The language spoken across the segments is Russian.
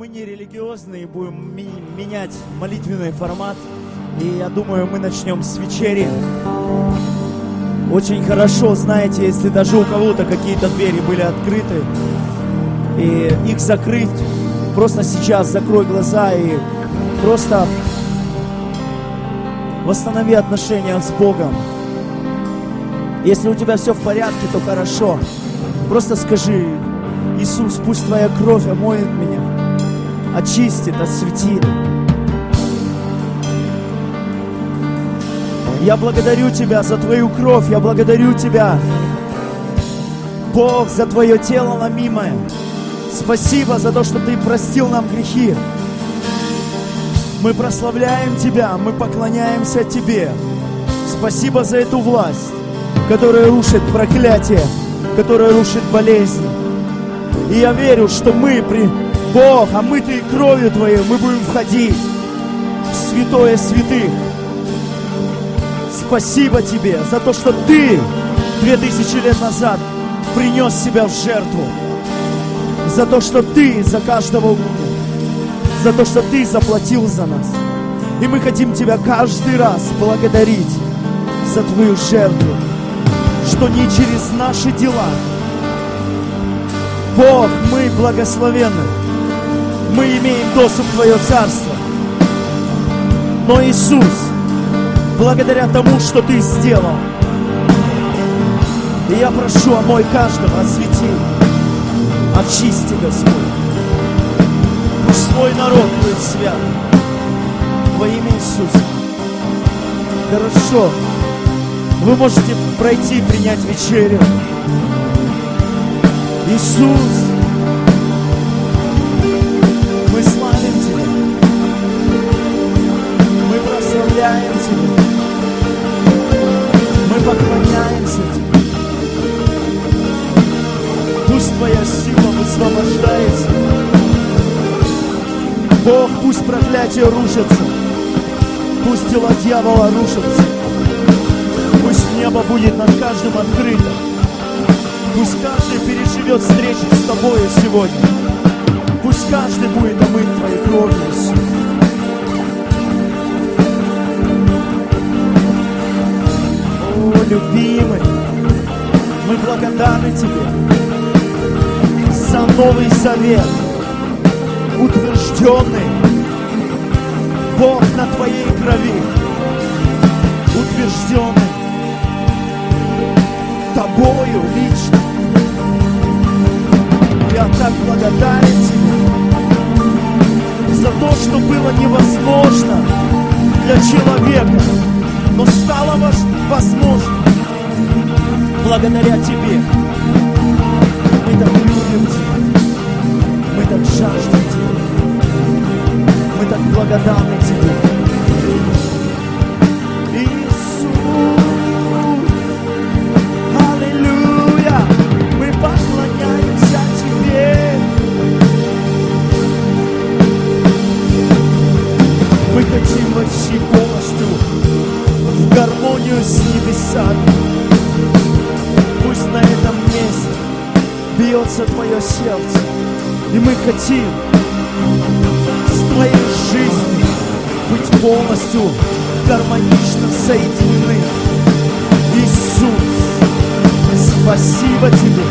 мы не религиозные, будем менять молитвенный формат. И я думаю, мы начнем с вечери. Очень хорошо, знаете, если даже у кого-то какие-то двери были открыты, и их закрыть, просто сейчас закрой глаза и просто восстанови отношения с Богом. Если у тебя все в порядке, то хорошо. Просто скажи: Иисус, пусть Твоя кровь омоет меня, очистит, осветит. Я благодарю Тебя за Твою кровь, я благодарю Тебя, Бог, за Твое тело ломимое. Спасибо за то, что Ты простил нам грехи. Мы прославляем Тебя, мы поклоняемся Тебе. Спасибо за эту власть, которая рушит проклятие, которая рушит болезни. И я верю, что мы, Бог, омытые кровью Твоей, мы будем входить в святое святых. Спасибо Тебе за то, что Ты 2000 лет назад принес себя в жертву. За то, что Ты за каждого умер. За то, что Ты заплатил за нас. И мы хотим Тебя каждый раз благодарить за Твою жертву, что не через наши дела. Бог, мы благословенны. Мы имеем доступ в Твое Царство. Но Иисус, благодаря тому, что Ты сделал, и я прошу, омой каждого, освети, очисти, Господь. Пусть Твой народ будет свят во имя Иисуса. Хорошо. Вы можете пройти и принять вечерю. Иисус, мы славим Тебя. Мы прославляем Тебя. Мы поклоняемся Тебе. Пусть Твоя сила высвобождается. Бог, пусть проклятие рушится. Пусть дела дьявола рушатся. Пусть небо будет над каждым открыто. Пусть каждый переживет встречу с Тобой сегодня. Пусть каждый будет омыт Твоей кровью, Иисус. О, любимый, мы благодарны Тебе за Новый Завет, утвержденный, Бог, на Твоей крови, утвержденный Тобою лично. Я так благодарен Тебе за то, что было невозможно для человека, но стало возможно благодаря Тебе. Мы так любим Тебя, мы так жаждем Тебя, мы так благодарны Тебе. Хотим войти полностью в гармонию с небесами. Пусть на этом месте бьется Твое сердце, и мы хотим с Твоей жизнью быть полностью гармонично соединены. Иисус, спасибо Тебе.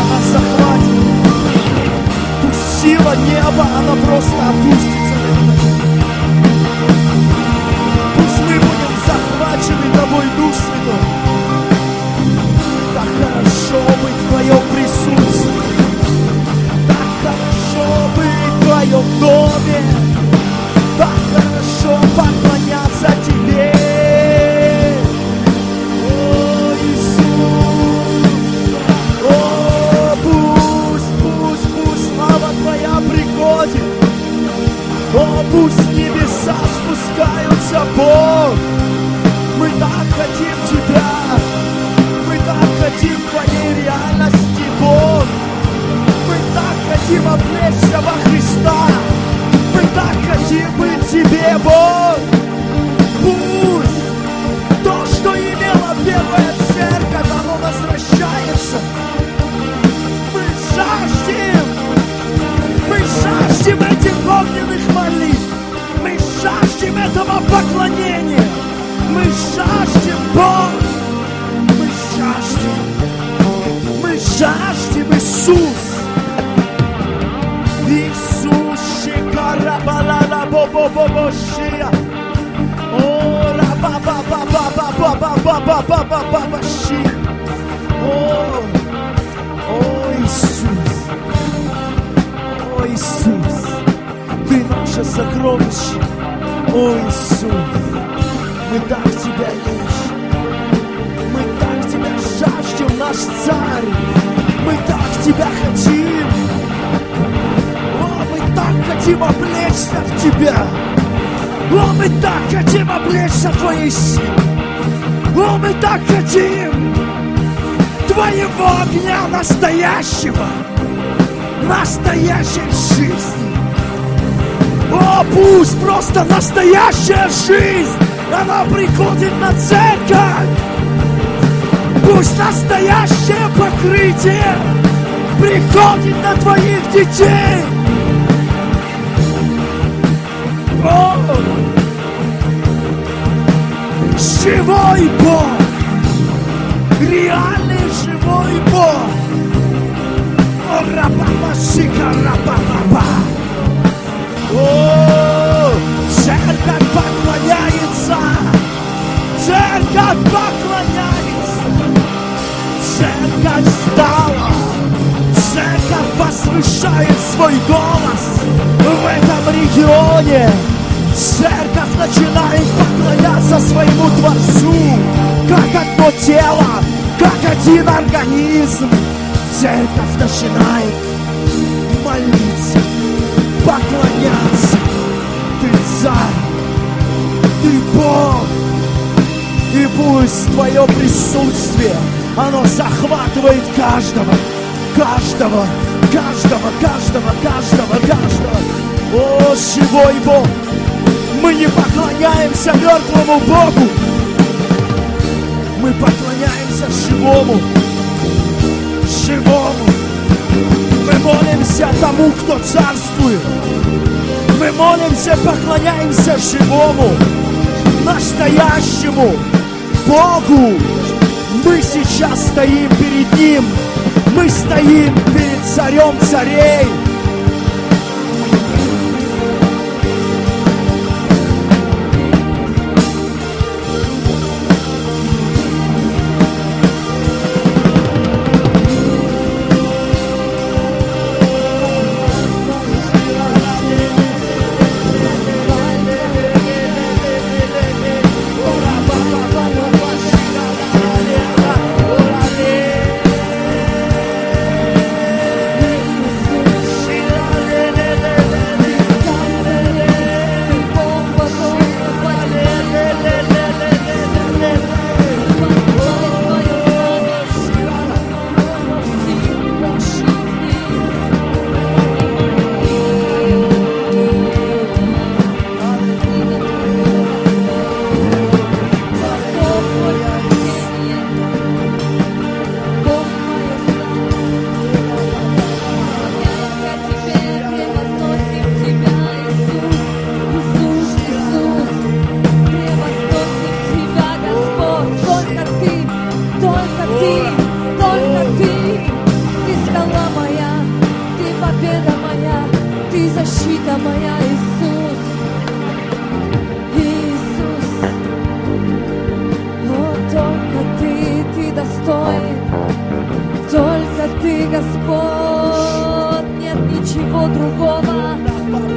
Неба, она просто опустится. твоем доме. Так хорошо поклоняться тебе. О, Иисус, о, пусть слава Твоя приходит. О, пусть небеса спускаются, Бог. Мы так хотим Тебя. Мы так хотим Твоей реальности, Бог. Мы так хотим облечься во Христа. Мы так хотим быть Тебе, Бог. Пусть то, что имела первая церковь, оно возвращается. Мы жаждем этих огненных молитв. Мы жаждем этого поклонения. Мы жаждем, Бог. Мы жаждем, Иисус. Иисус, шикарабалала бобобобошия. О, рабабабабабабабабабабабаши. О, Иисус. О, Иисус. Ты наше сокровище. О, Иисус. Мы так Тебя ищем. Мы так Тебя жаждем, наш Царь. Мы так Тебя хотим. О, мы так хотим облечься в Тебя. О, мы так хотим облечься в Твоей силе. О, мы так хотим Твоего огня настоящего, настоящей жизни. О, пусть просто настоящая жизнь, она приходит на церковь. Пусть настоящее покрытие приходит на Твоих детей. О, живой Бог, реальный живой Бог. О, рапапашика, рапапапа. О, церковь поклоняется. Церковь поклоняется. Церковь встала. Церковь возвышает свой голос в этом регионе. Церковь начинает поклоняться своему Творцу, как одно тело, как один организм. Церковь начинает молиться, поклоняться. Ты Царь, Ты Бог. И пусть Твое присутствие, оно захватывает каждого. О, живой Бог! Мы не поклоняемся мертвому Богу. Мы поклоняемся живому. Мы молимся тому, кто царствует. Мы молимся, поклоняемся живому, настоящему Богу. Мы сейчас стоим перед Ним. Мы стоим перед Царем царей.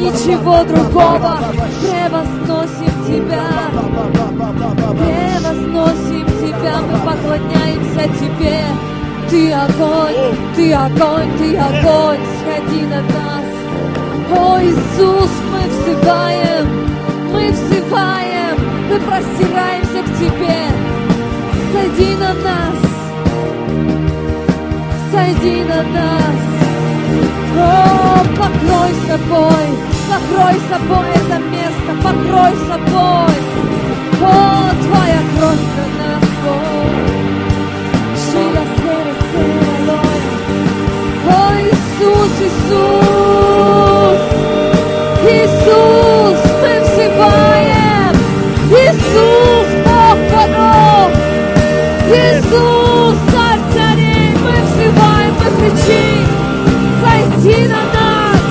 ничего другого. Превозносим Тебя, превозносим Тебя, мы поклоняемся Тебе. Ты огонь, Ты огонь, Ты огонь, сходи на нас. О, Иисус, мы взываем, мы простираемся к Тебе. Сойди на нас, сойди на нас. О, покрой собой это место, покрой собой. О, Твоя кровь на нас, Бог. Шира, сера, сера, лоя. О, Иисус, Иисус, Иисус, мы взываем. Иисус, Бог богов. Иисус, Царь царей, мы взываем, мы кричим. Сойди на нас,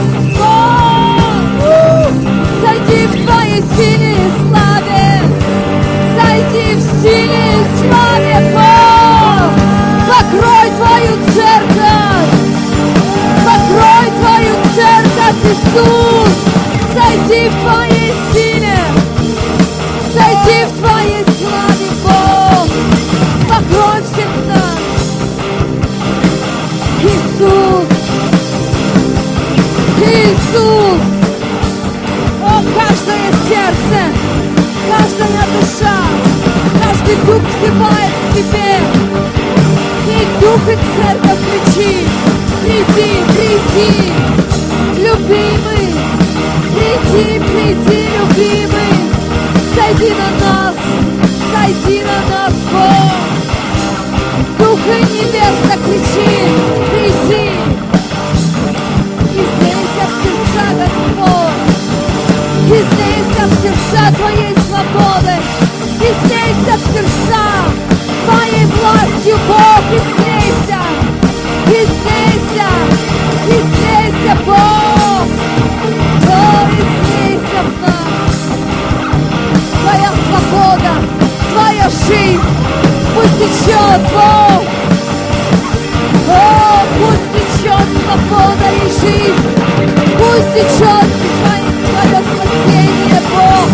Бог, сойди в Твоей силе и славе, сойди в силе и славе, Бог, покрой Твою церковь, Иисус, сойди в Твоей силе, сойди в Твоей славе, Бог, покрой всех нас, Иисус. Иисус, о, каждое сердце, каждая душа, каждый дух взывает к Тебе. И дух и церковь кричит: приди, приди, любимый, приди, приди, любимый, сойди на нас, Бог. Дух и небесно кричит: приди. Излейся в сердца, Господь, излейся в сердца Твоей свободы, излейся в сердца Твоей властью, Бог, излейся, излейся, излейся, Бог, о, излейся в нас. Твоя свобода, Твоя жизнь, пусть течет, Бог. О, пусть течет свобода и жизнь, пусть течет Твое спасение, Бог.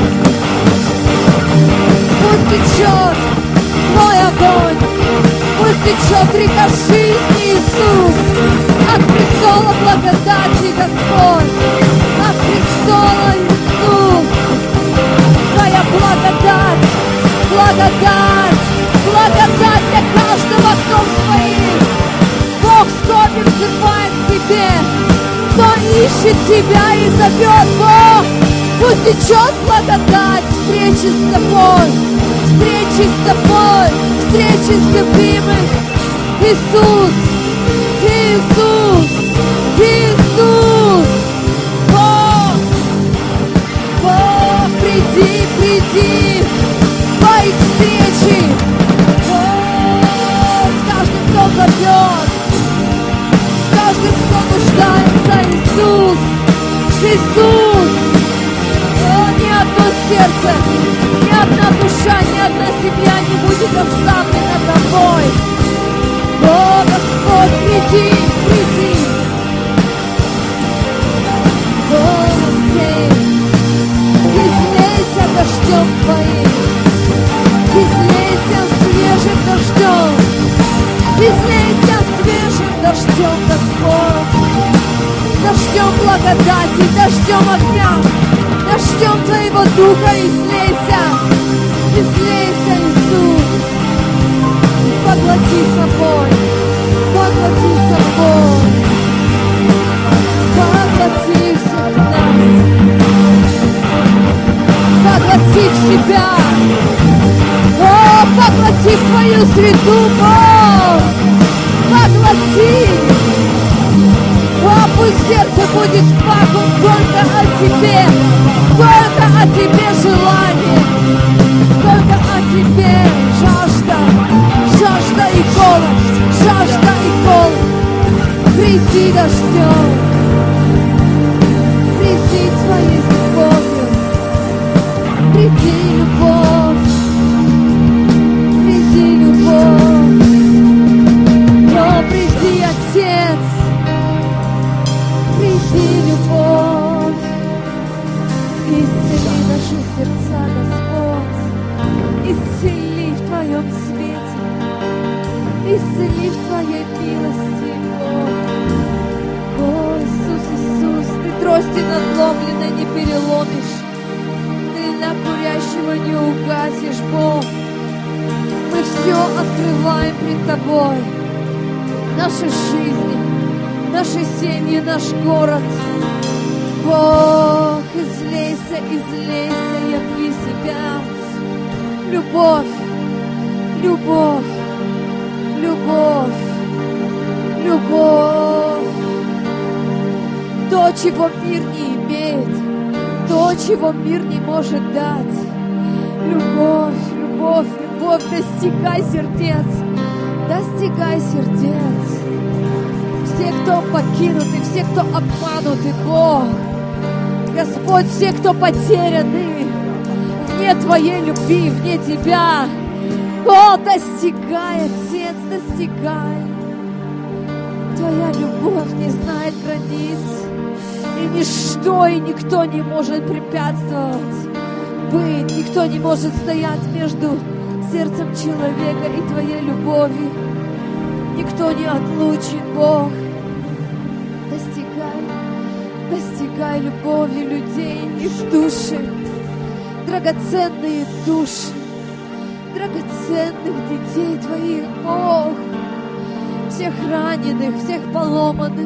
Пусть течет Твой огонь, пусть течет река жизни, Иисус, от престола благодати, Господь, от престола, Иисус. Твоя благодать, благодать, благодать для каждого, кто своим. Бог скорбен взывает к Тебе, кто ищет Тебя и зовет, Бог. Пусть течет благодать встречи с Тобой, встречи с Тобой, встречи с любимым. Иисус, Иисус, Иисус, Бог, Бог, приди, приди, Твои встречи, о, с каждым, кто зовет, с каждым, кто нуждается, Иисус, Иисус, о, ни одно сердце, ни одна душа, ни одна семья не будет оставлена Тобой. О, Господь, приди, приди. О, излейся дождем Твоим, излейся свежим дождем, излейся свежим дождем, Господь, дождем благодати, дождем огня, дождем Твоего Духа, излейся, излейся, Иисус, поглоти собой, поглоти собой, поглоти всех нас, поглоти в себя, о, поглоти в Твою среду, Бог, поглоти, о, пусть сердце будет в вакуум только о Тебе, только о Тебе желание, только о Тебе жажда, жажда и голод, жажда и голод. Приди дождем, приди Твоей любовью, приди любовь, приди любовь, о, приди Отец, приди любовь. переломишь, клина курящего не угасишь, Бог. Мы все открываем пред Тобой. Наши жизни, наши семьи, наш город. Бог, излейся, излейся, яви себя. Любовь, любовь, любовь, любовь. То, чего мир не имеет, то, чего мир не может дать. Любовь, любовь, любовь, достигай сердец, достигай сердец. Все, кто покинуты, все, кто обмануты, Бог, Господь, все, кто потеряны, вне Твоей любви, вне Тебя. О, достигай, Отец, достигай. Твоя любовь не знает границ, и ничто, и никто не может препятствовать быть, никто не может стоять между сердцем человека и Твоей любовью. Никто не отлучит, Бог. Достигай любовью людей, их души, драгоценные души, драгоценных детей Твоих, Бог, всех раненых, всех поломанных.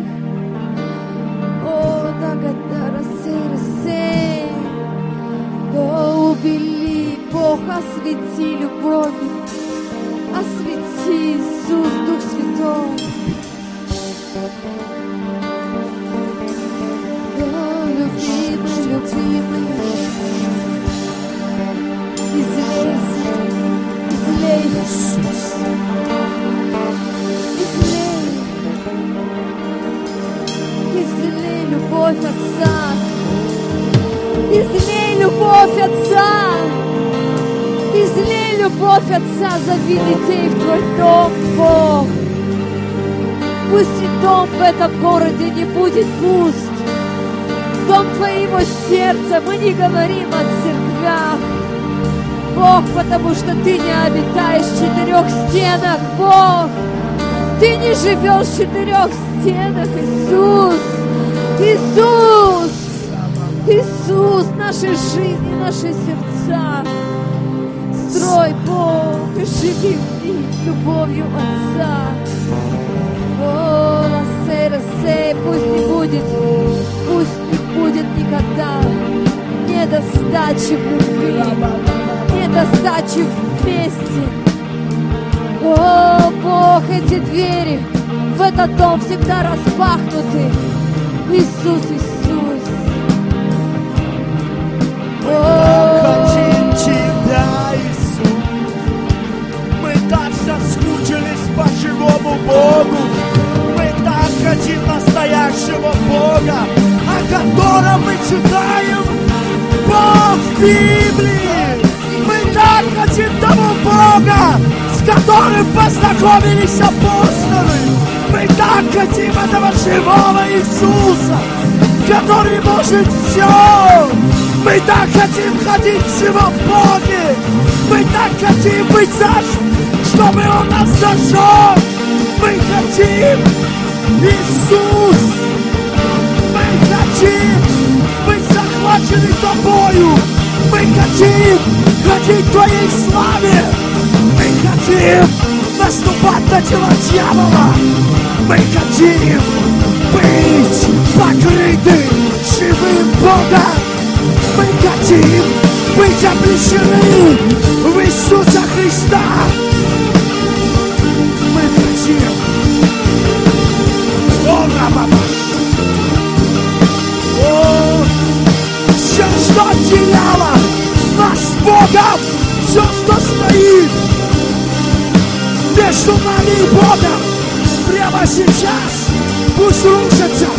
О, рассей, О, убели, Бог, освети любовью, освети, Иисус, Дух Святой. Любимый, излейся, излей любовь Отца, излей любовь Отца, излей любовь Отца, зови детей в Твой дом, Бог. Пусть и дом в этом городе не будет пуст. Дом Твоего сердца, мы не говорим о церквях, Бог, потому что Ты не обитаешь в 4 стенах, Бог. Ты не живешь в 4 стенах, Иисус. Иисус, Иисус, наши жизни, наши сердца. Строй, Бог, и живи в них любовью Отца. О, рассей, пусть не будет никогда недостачи в любви, недостачи вместе. О, Бог, эти двери в этот дом всегда распахнуты. Иисус, Иисус. Мы хотим Тебя, Иисус. Мы так соскучились по живому Богу. Мы так хотим настоящего Бога, о котором мы читаем в Библии. Мы так хотим того Бога, с которым познакомились апостолы. Мы так хотим этого живого Иисуса, который может все. Мы так хотим ходить в живом Боге. Мы так хотим быть зажженными, чтобы Он нас зажег. Мы хотим, Иисус, мы хотим быть захвачены Тобою. Мы хотим ходить в Твоей славе. Мы хотим наступать на дела дьявола. Мы хотим быть покрыты живым Богом. Мы хотим быть облечены в Иисуса Христа. Мы хотим. Все, что отделяло нас с Богом, все, что стоит между нами и Богом, прямо сейчас пусть рушится.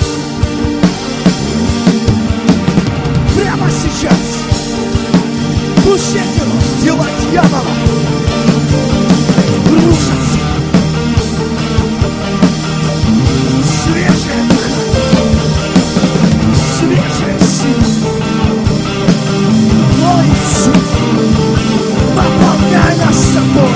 Прямо сейчас пусть эти дела дьявола рушатся. Свежее дыхание, свежая сила. О, Иисус, наполняй нас собой.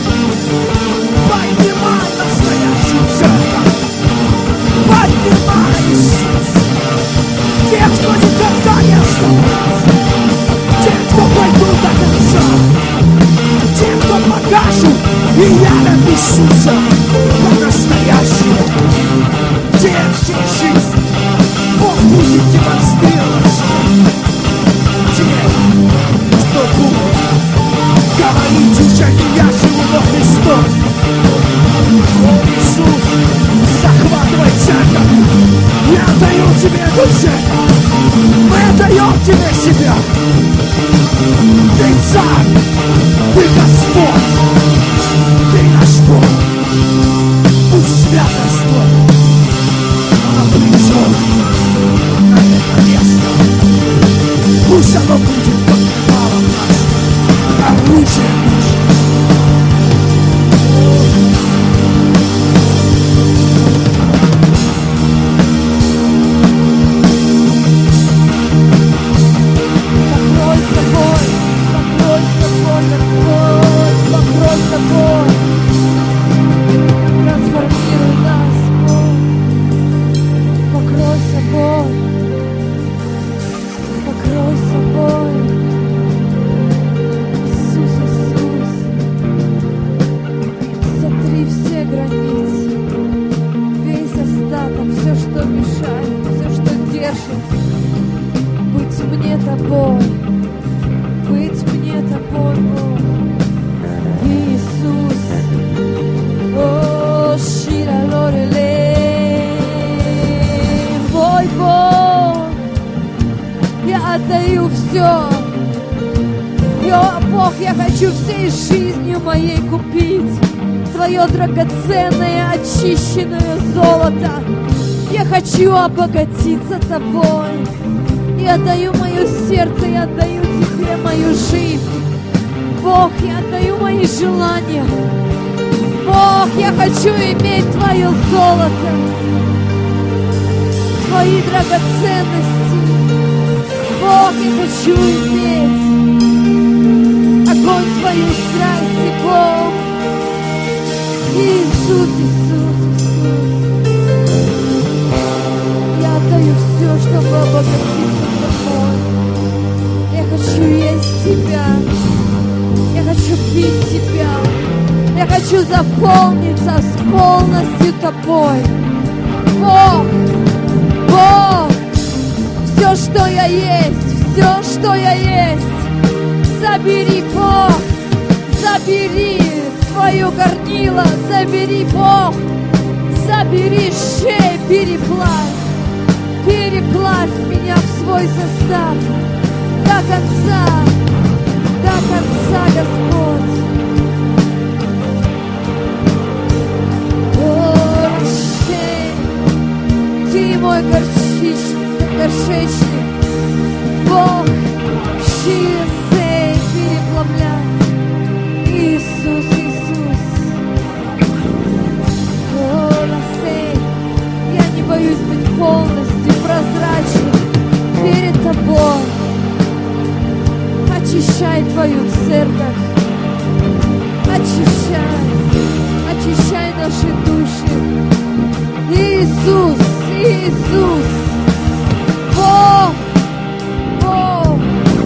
Поднимай настоящую церковь. Поднимай, Иисус. Тех, кто никогда не оставаться. Те, кто пойдут до конца, те, кто покажут и рядом Иисуса по-настоящему. Те, чья жизнь Бог будет демонстрировать. Те, кто будет говорить уже не я живу, но Христос. О, Иисус, захватывай церковь. Я отдаю тебе эту церковь. Мы отдаем тебе себя. Ты царь, ты Господь, ты наш Бог. Пусть святость Твоя, она придет на это место. Пусть оно будет покрывалом нашим, оружием нашим. Драгоценное, очищенное золото. Я хочу обогатиться Тобой. Я отдаю мое сердце, я отдаю Тебе мою жизнь. Бог, я отдаю мои желания. Бог, я хочу иметь Твое золото, Твои драгоценности. Бог, я хочу иметь огонь Твоей страсти, Бог. Иисус, Иисус, Иисус, я отдаю все, чтобы обогатиться Тобой. Я хочу есть Тебя, я хочу пить Тебя, я хочу заполниться полностью Тобой. Бог, Бог, все, что я есть, все, что я есть, забери, Бог, забери Твое горнило, забери, Бог, забери шею, переплавь меня в свой состав до конца, Господь. О, шея, Ты мой горшечник, Бог, шея, переплавляй, Иисус. Я не боюсь быть полностью прозрачным перед Тобой. Очищай Твою церковь, очищай наши души. Иисус, Иисус, Бог, Бог,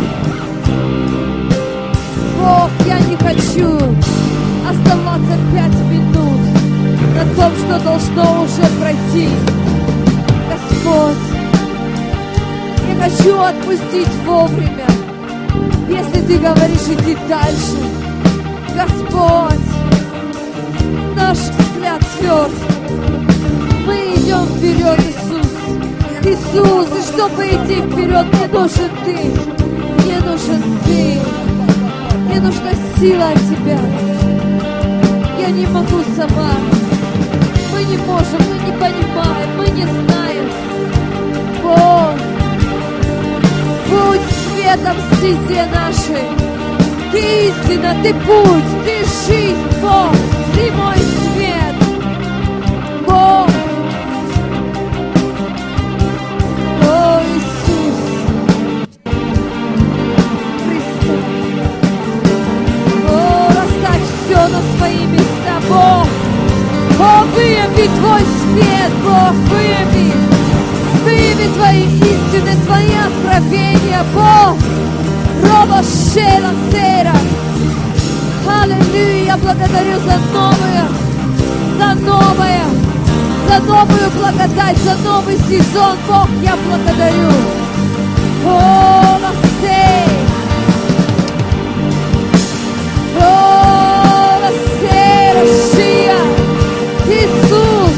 Бог, я не хочу оставаться 5 минут на том, что должно уже пройти. Господь, я хочу отпустить вовремя. Если Ты говоришь идти дальше, Господь, наш взгляд тверд. Мы идем вперед, Иисус. Иисус, и чтобы идти вперед, мне нужен Ты. Мне нужен Ты. Мне нужна сила от Тебя. Я не могу сама. Мы не можем, мы не понимаем, мы не знаем. Бог, будь светом в стезе нашей. Ты истина, Ты путь, Ты жизнь, Бог, Ты мой свет. Бог, о, Иисус, Христос, о, расставь все на свои места, Бог. О, выяви Твой свет, Бог, выяви Твои истины, Твои откровения, Бог. Роба шела сера. Аллилуйя, благодарю за новую благодать, за новый сезон. Бог, я благодарю. О, ласей. О, ласей, Рашия. Иисус.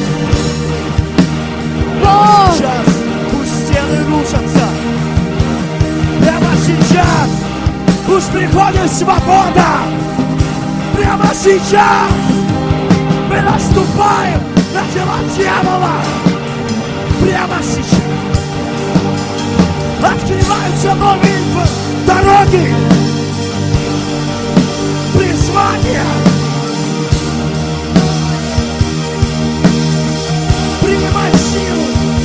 Бог. Сейчас пусть стены рушатся. Прямо сейчас пусть приходит свобода. Прямо сейчас мы наступаем на дела дьявола. Прямо сейчас открываются новые дороги, призвания. Принимай силу.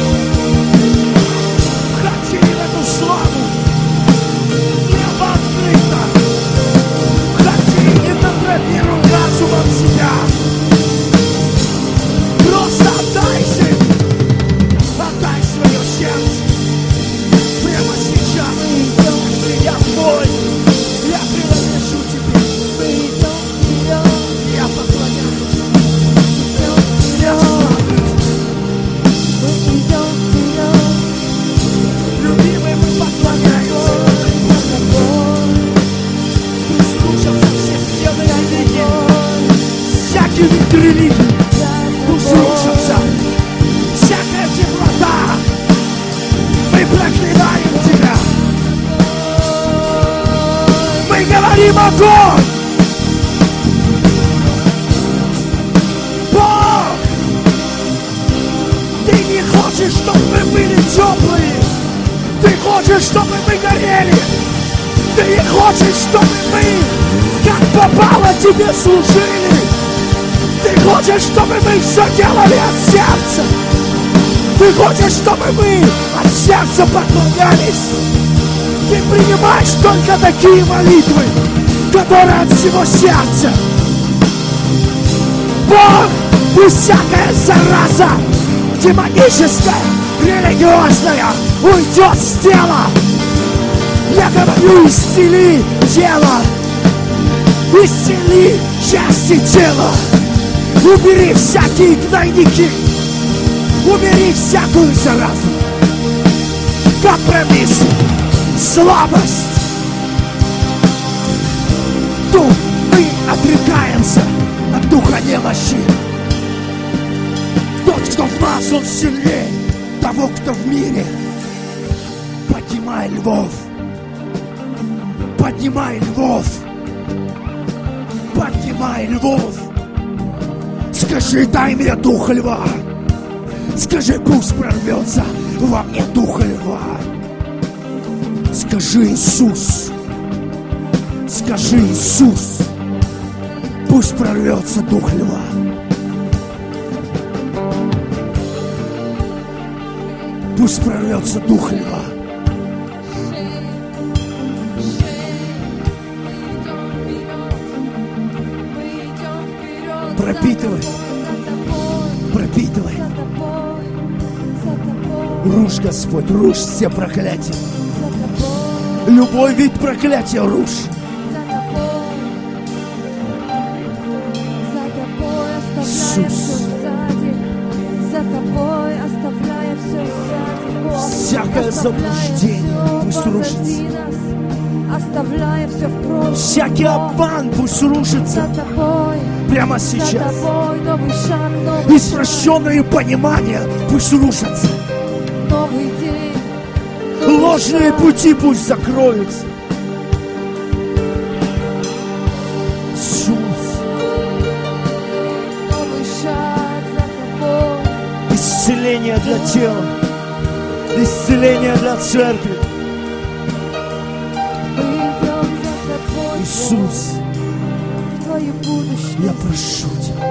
Входи в эту славу. Небо открыто. Входи и контролируй разумом себя. Просто отдайся. Отдай свое сердце. Прямо сейчас. Я твой. Я принадлежу тебе. Я поклоняюсь. Я славлюсь. Любимый, мы поклоняемся. Слушаться все стены религии. Всякие вид религии. Пусть рушатся. Всякая теплота. Мы проклинаем тебя. Мы говорим огонь. Бог, ты не хочешь, чтобы мы были теплые. Ты хочешь, чтобы мы горели. Ты не хочешь, чтобы мы, как попало, тебе служили. Ты хочешь, чтобы мы все делали от сердца. Ты хочешь, чтобы мы от сердца поклонялись. Ты принимаешь только такие молитвы, которые от всего сердца. Бог, пусть всякая зараза демоническая, религиозная уйдет с тела. Я говорю, исцели тело, исцели части тела. Убери всякие гнойники, убери всякую заразу, компромиссы, слабость. Дух, мы отрекаемся от духа немощи. Тот, кто в нас, он сильнее того, кто в мире. Поднимай львов, поднимай львов, поднимай львов. Скажи, дай мне дух льва. Скажи, пусть прорвется во мне дух льва. Скажи, Иисус. Скажи, Иисус. Пусть прорвется дух льва. Пусть прорвется дух льва. Пропитывай. Пропитывай. Рушь, Господь, рушь все проклятия. Любой вид проклятия рушь. Иисус. Всякое заблуждение пусть рушится. Оставляя все в прошлом. Всякий обман пусть рушится. Прямо сейчас. Извращенные понимания пусть рушатся. Новый день. Ложные пути пусть закроются. Иисус. Новый шаг за тобой. Исцеление для тела. Исцеление для церкви. Иисус, я прошу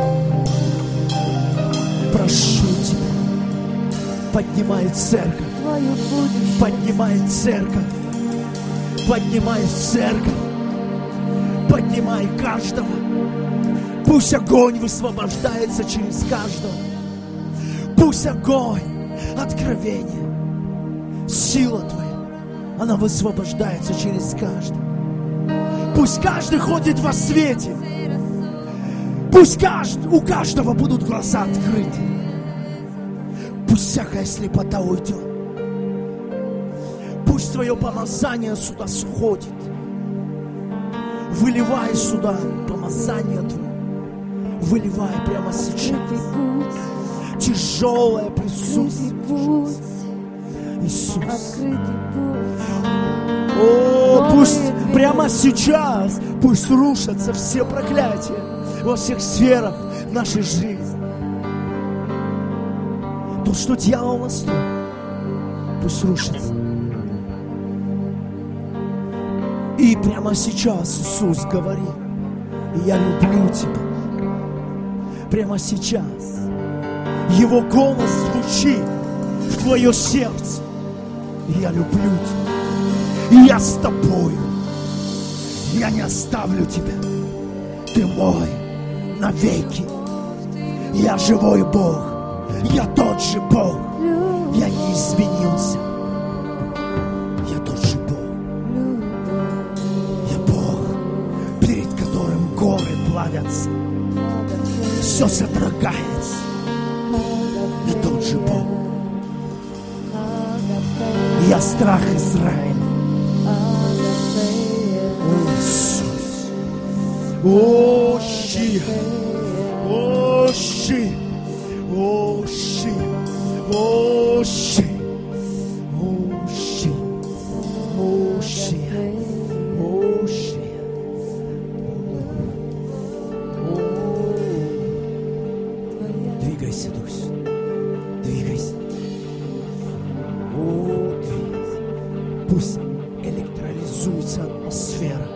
Тебя, поднимай церковь, поднимай церковь, поднимай церковь, поднимай каждого. Пусть огонь высвобождается через каждого. Пусть огонь, откровение, сила Твоя она высвобождается через каждого. Пусть каждый ходит во свете. Пусть у каждого будут глаза открыты. Пусть всякая слепота уйдет. Пусть Твое помазание сюда сходит. Выливай сюда помазание Твое. Выливай прямо сейчас. Тяжелое присутствие. Иисус. О, пусть прямо сейчас, пусть рушатся все проклятия во всех сферах нашей жизни. То, что дьявол настроил, пусть рушится. И прямо сейчас Иисус говорит: я люблю тебя. Прямо сейчас Его голос звучит в твое сердце. Я люблю тебя. И я с тобою. Я не оставлю тебя. Ты мой навеки. Я живой Бог. Я тот же Бог. Я не изменился. Я тот же Бог. Я Бог, перед которым горы плавятся. Все содрогается. Я тот же Бог. Я страх Израиля. О, Иисус. О, щи. О, щи. О, щи. О, щи. О, щи. О, щи. О, щи. Двигайся, Дух Святой. Двигайся. Пусть электролизуется атмосфера.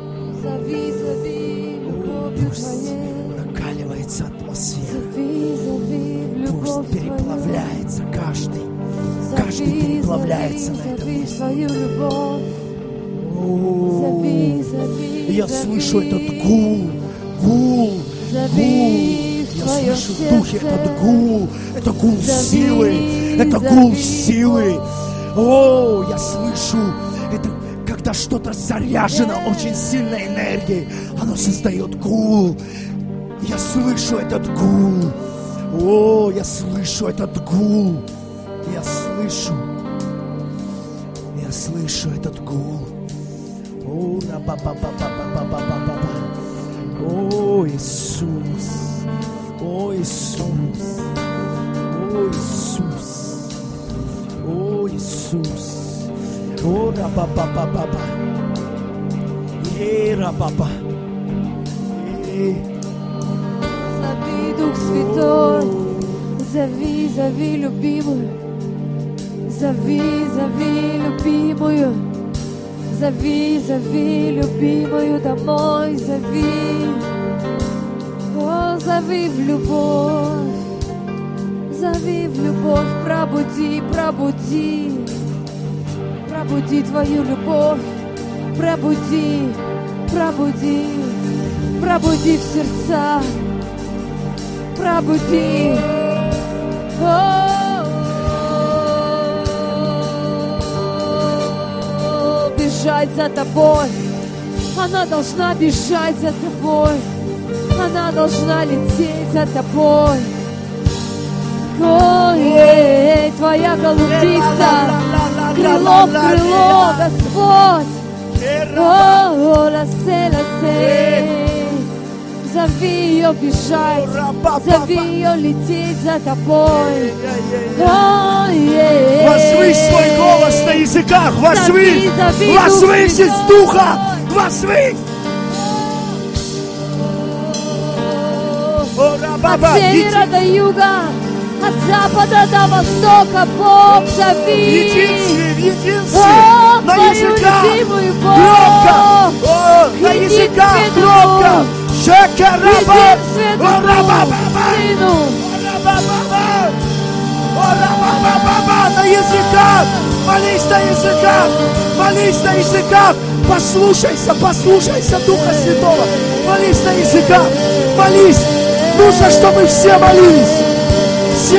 Пусть накаливается атмосфера. Пусть переплавляется каждый. Каждый переплавляется на этом месте. Я слышу этот гул. Я слышу в духе этот гул. Это гул силы. Это гул силы. О, я слышу, это когда что-то заряжено очень сильной энергией, оно создает гул. Я слышу этот гул. О, я слышу этот гул. Я слышу этот гул. О, о, Иисус. О, Иисус. О, Иисус. О, Иисус. О, раба-ба-ба-ба-ба. Раба-ба. Зови, Дух Святой, зови, зови любимую. Зови, зови любимую. Зови, зови любимую домой. Зови. О, зови в любовь. Зови в любовь, пробуди, пробуди. Пробуди твою любовь. Пробуди, пробуди. Пробуди в сердца. Пробуди. Бежать за тобой. Она должна бежать за тобой. Она должна лететь за тобой. Ой, твоя голубица, крыло в крыло, Господь. О, ласе. Зови ее бежать, зови ее лететь за тобой. Возвысь свой голос на языках, возвысь, возвысь из духа, возвысь. От севера до юга, от запада до востока, Бог зови. Единстве, на языках громко, на языках громко. На языках, молись на языках, молись на языках. Послушайся Духа Святого. Молись на языках, молись. Нужно, чтобы все молились.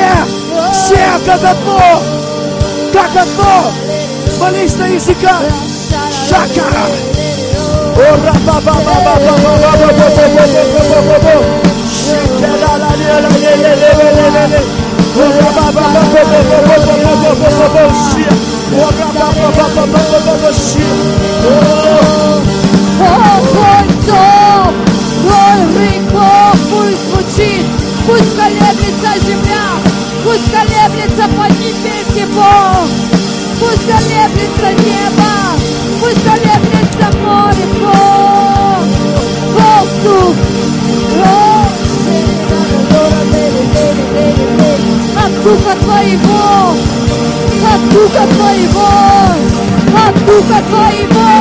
Все как одно. Молись на языках. Шакара. Ора ба ба ба ба ба ба ба ба ба ба ба ба ба. Шикера ла ле ла ле ле ле ле ле ле. Ора ба ба ба ба ба ба ба ба ба ба ба ба ши. Ора ба ба ба ба ба ба ба ши. Твой зов, Твой рык, Бог, пусть звучит, пусть колеблется земля, пусть колеблется поднебесье, Бог, пусть колеблется небо, пусть колеблется море, Бог, воздух, от Духа Твоего, от Духа Твоего, от Духа Твоего.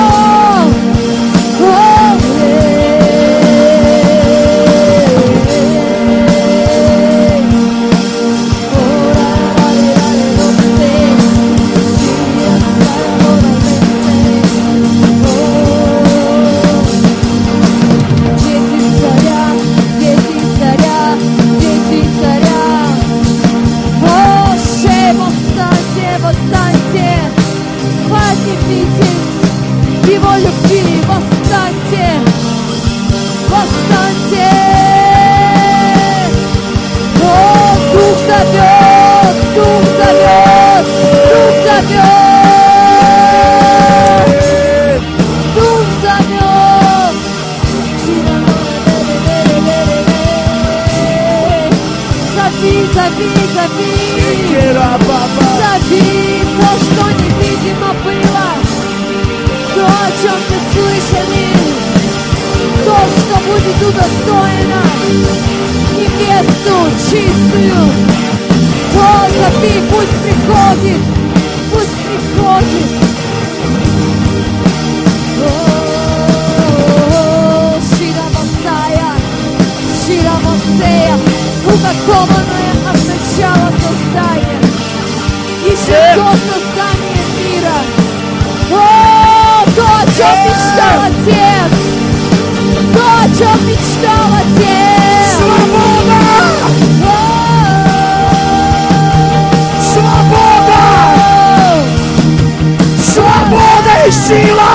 Его любви, восстаньте, восстаньте. О, Дух зовет, Дух зовет, Дух зовет, Дух зовет. Зови, зови, зови, зови то, что невидимо было. То, о чем мы слышали, то, что будет удостоено, невесту чистую, то зови, пусть приходит, пусть приходит. Шира Масая, Шира Масея, уготованное от начала создания, еще до создания мира. То, о чем мечтал Отец! То, о чем мечтал Отец! Свобода! Свобода! Свобода и сила!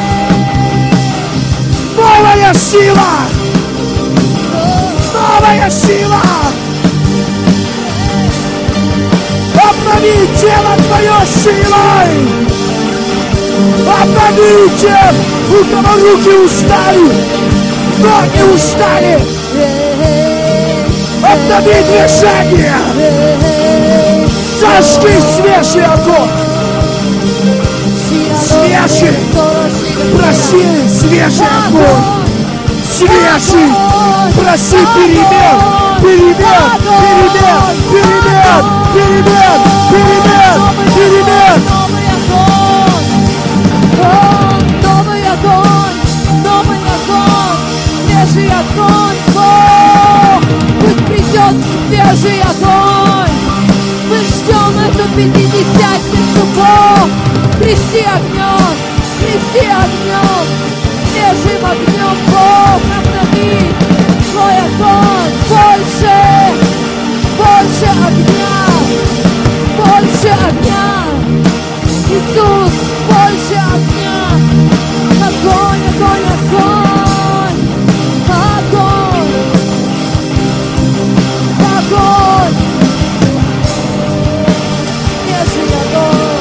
Новая сила! Новая сила! Обнови тело твое силой! Обновите, у кого руки устали, ноги устали. Обнови движение. Зажги свежий огонь. Свежий. Проси свежий огонь. Свежий. Проси перемен. Перемен. Перемен. Перемен. Перемен. Перемен. Перемен. Новый огонь, свежий огонь, Бог, пусть придет свежий огонь. Мы ждем эту пятидесятницу, Бог, тряси огнем, свежим огнем, Бог, обнови Твой огонь, больше огня, Иисус, больше огня. Огонь, огонь, огонь, огонь, огонь, свежий огонь.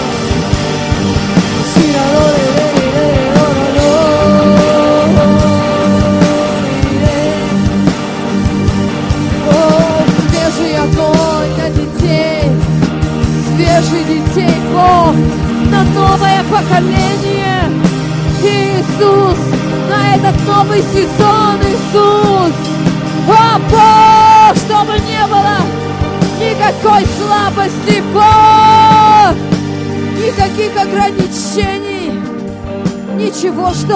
О, свежий огонь на детей, свежий детей, Бог, на новое поколение. Иисус, на этот новый сезон, Иисус, о Бог, чтобы не было никакой слабости, Бог, никаких ограничений, ничего, что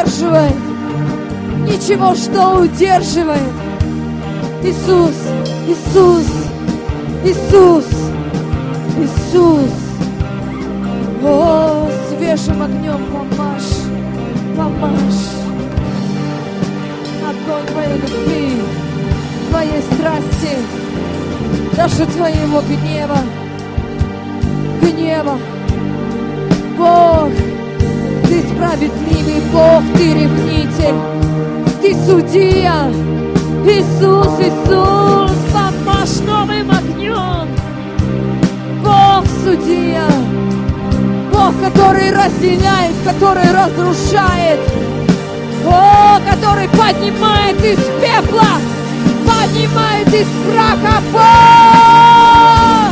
удерживает. Иисус, Иисус, Иисус, Иисус, о, свежим огнем помажь. Огонь Твоей любви, Твоей страсти, даже Твоего гнева. Бог, Ты справедливый Бог, Ты ревнитель, Ты судья. Иисус, Иисус, под мощным огнем. Бог судья, Бог, который разделяет, который разрушает, о, который поднимает из пепла, поднимает из праха. Бог!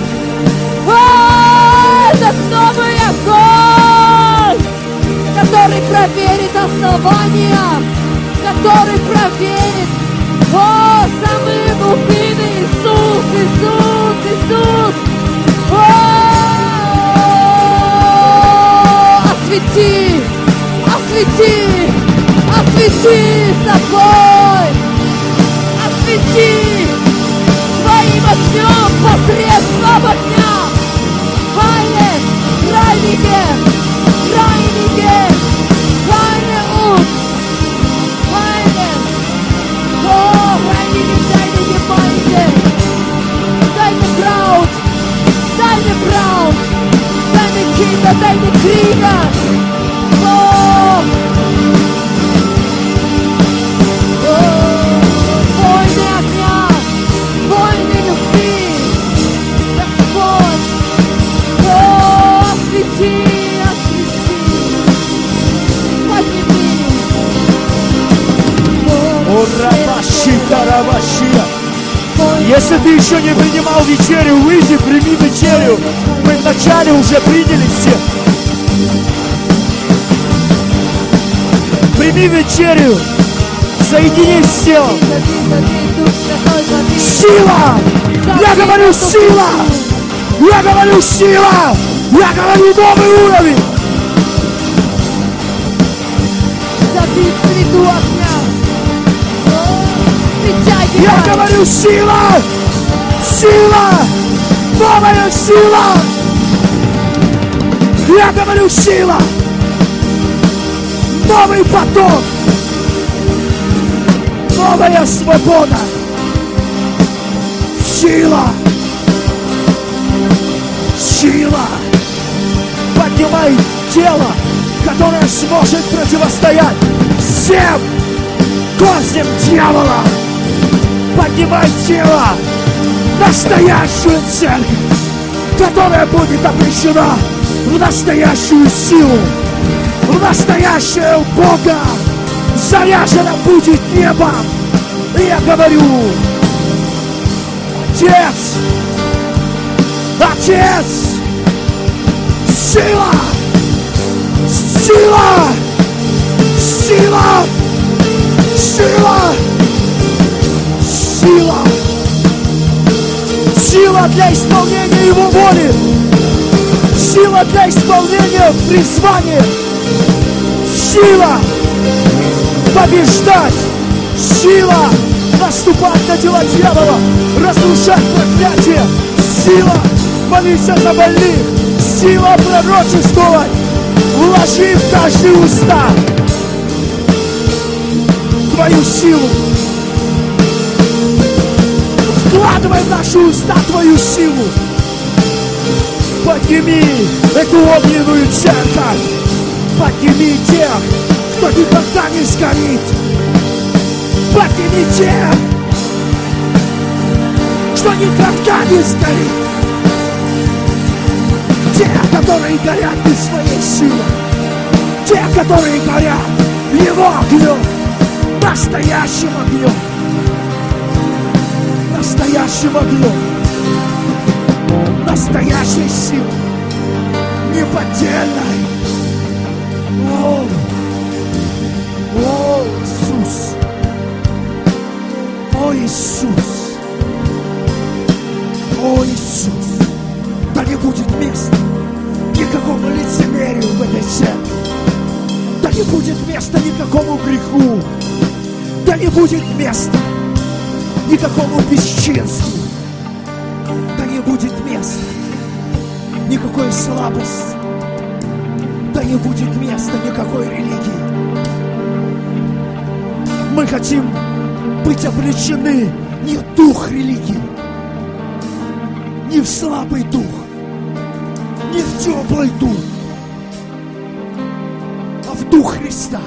О, этот новый огонь, который проверит основания, который проверит, о, самые глубины. Иисус, Иисус, Иисус. О, освети, освети, освети собой, освети Твоим огнем посредством огня. Хайне, райниге, райниге, хайне ут, хайне, о, райниге, дайниге, майне, дайне браут, дайне браут, дайне кида, дайне крига. О, войны огня, войны любви, Господь, о, освети, освети, подними. О, рабаши, тарабаши. Если ты еще не принимал вечерю, выйди, прими вечерю. Мы вначале уже приняли все. Прими вечерю. Соединись с телом. Сила! Я говорю сила! Я говорю сила! Я говорю новый уровень! Забить среду огня. Я говорю сила! Сила! Новая сила! Я говорю сила! Новый поток! Новая свобода! Сила! Сила! Поднимай тело, которое сможет противостоять всем козням дьявола! Поднимай тело, настоящую церковь, которая будет обречена в настоящую силу, в настоящее Бога. Заряжено будет небо. И я говорю: Отец, Отец, сила, сила, сила, сила, сила, сила для исполнения Его воли, сила для исполнения призвания, сила побеждать, сила наступать на дела дьявола, разрушать проклятие, сила молиться за больных, сила пророчествовать, вложи в каждые уста Твою силу, вкладывай в наши уста Твою силу. Подними эту огненную церковь, подними тех, кто никогда не сгорит. Подними тех, кто никогда не сгорит. Те, которые горят без своей силы. Те, которые горят Его огнем, настоящим огнем. Настоящим огнем. Настоящей силой. Неподдельной. О, Иисус! О, Иисус! О, Иисус! Да не будет места никакому лицемерию в этой церкви. Да не будет места никакому греху. Да не будет места никакому бесчинству. Да не будет места никакой слабости. Да не будет места никакой религии. Мы хотим быть облечены не в дух религии, не в слабый дух, не в теплый дух, а в в Дух Христа.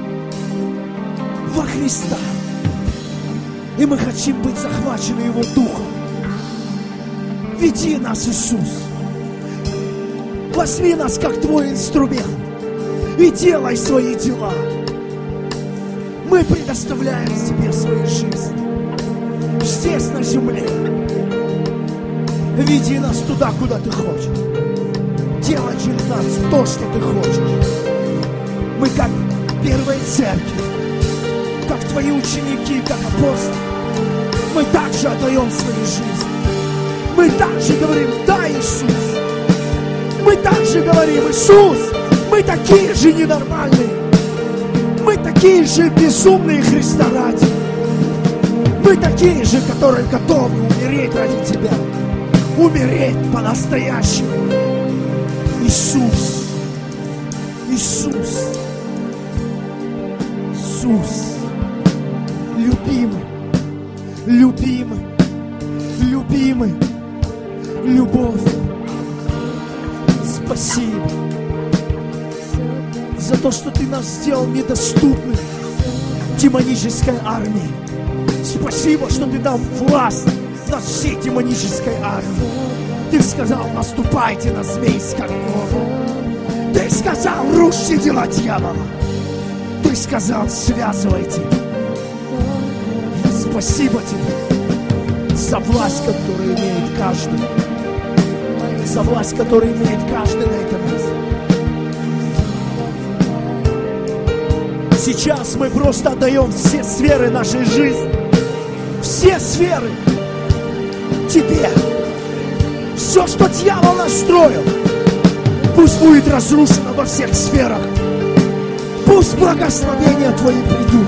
Во Христа. И мы хотим быть захвачены Его Духом. Веди нас, Иисус. Возьми нас, как Твой инструмент. И делай свои дела. Мы предоставляем Тебе свою жизнь. Здесь, на земле. Веди нас туда, куда Ты хочешь. Делай через нас то, что Ты хочешь. Мы как первая церковь, как Твои ученики, как апостолы. Мы также отдаем свою жизнь. Мы также говорим: да, Иисус. Мы также говорим: Иисус, мы такие же ненормальные. Мы такие же безумные Христа ради. Мы такие же, которые готовы умереть ради Тебя. Умереть по-настоящему. Иисус. Иисус. Иисус. Любимый. Любимый. Любимый. Любовь. Спасибо за то, что Ты нас сделал недоступным демонической армии. Спасибо, что Ты дал власть над всей демонической армией. Ты сказал: наступайте на змей и скорпионов. Ты сказал: рушьте дела дьявола. Ты сказал: связывайте. Спасибо Тебе за власть, которую имеет каждый. За власть, которую имеет каждый на этом месте. Сейчас мы просто отдаем все сферы нашей жизни. Все сферы Тебе. Все, что дьявол настроил, пусть будет разрушено во всех сферах. Пусть благословения Твои придут.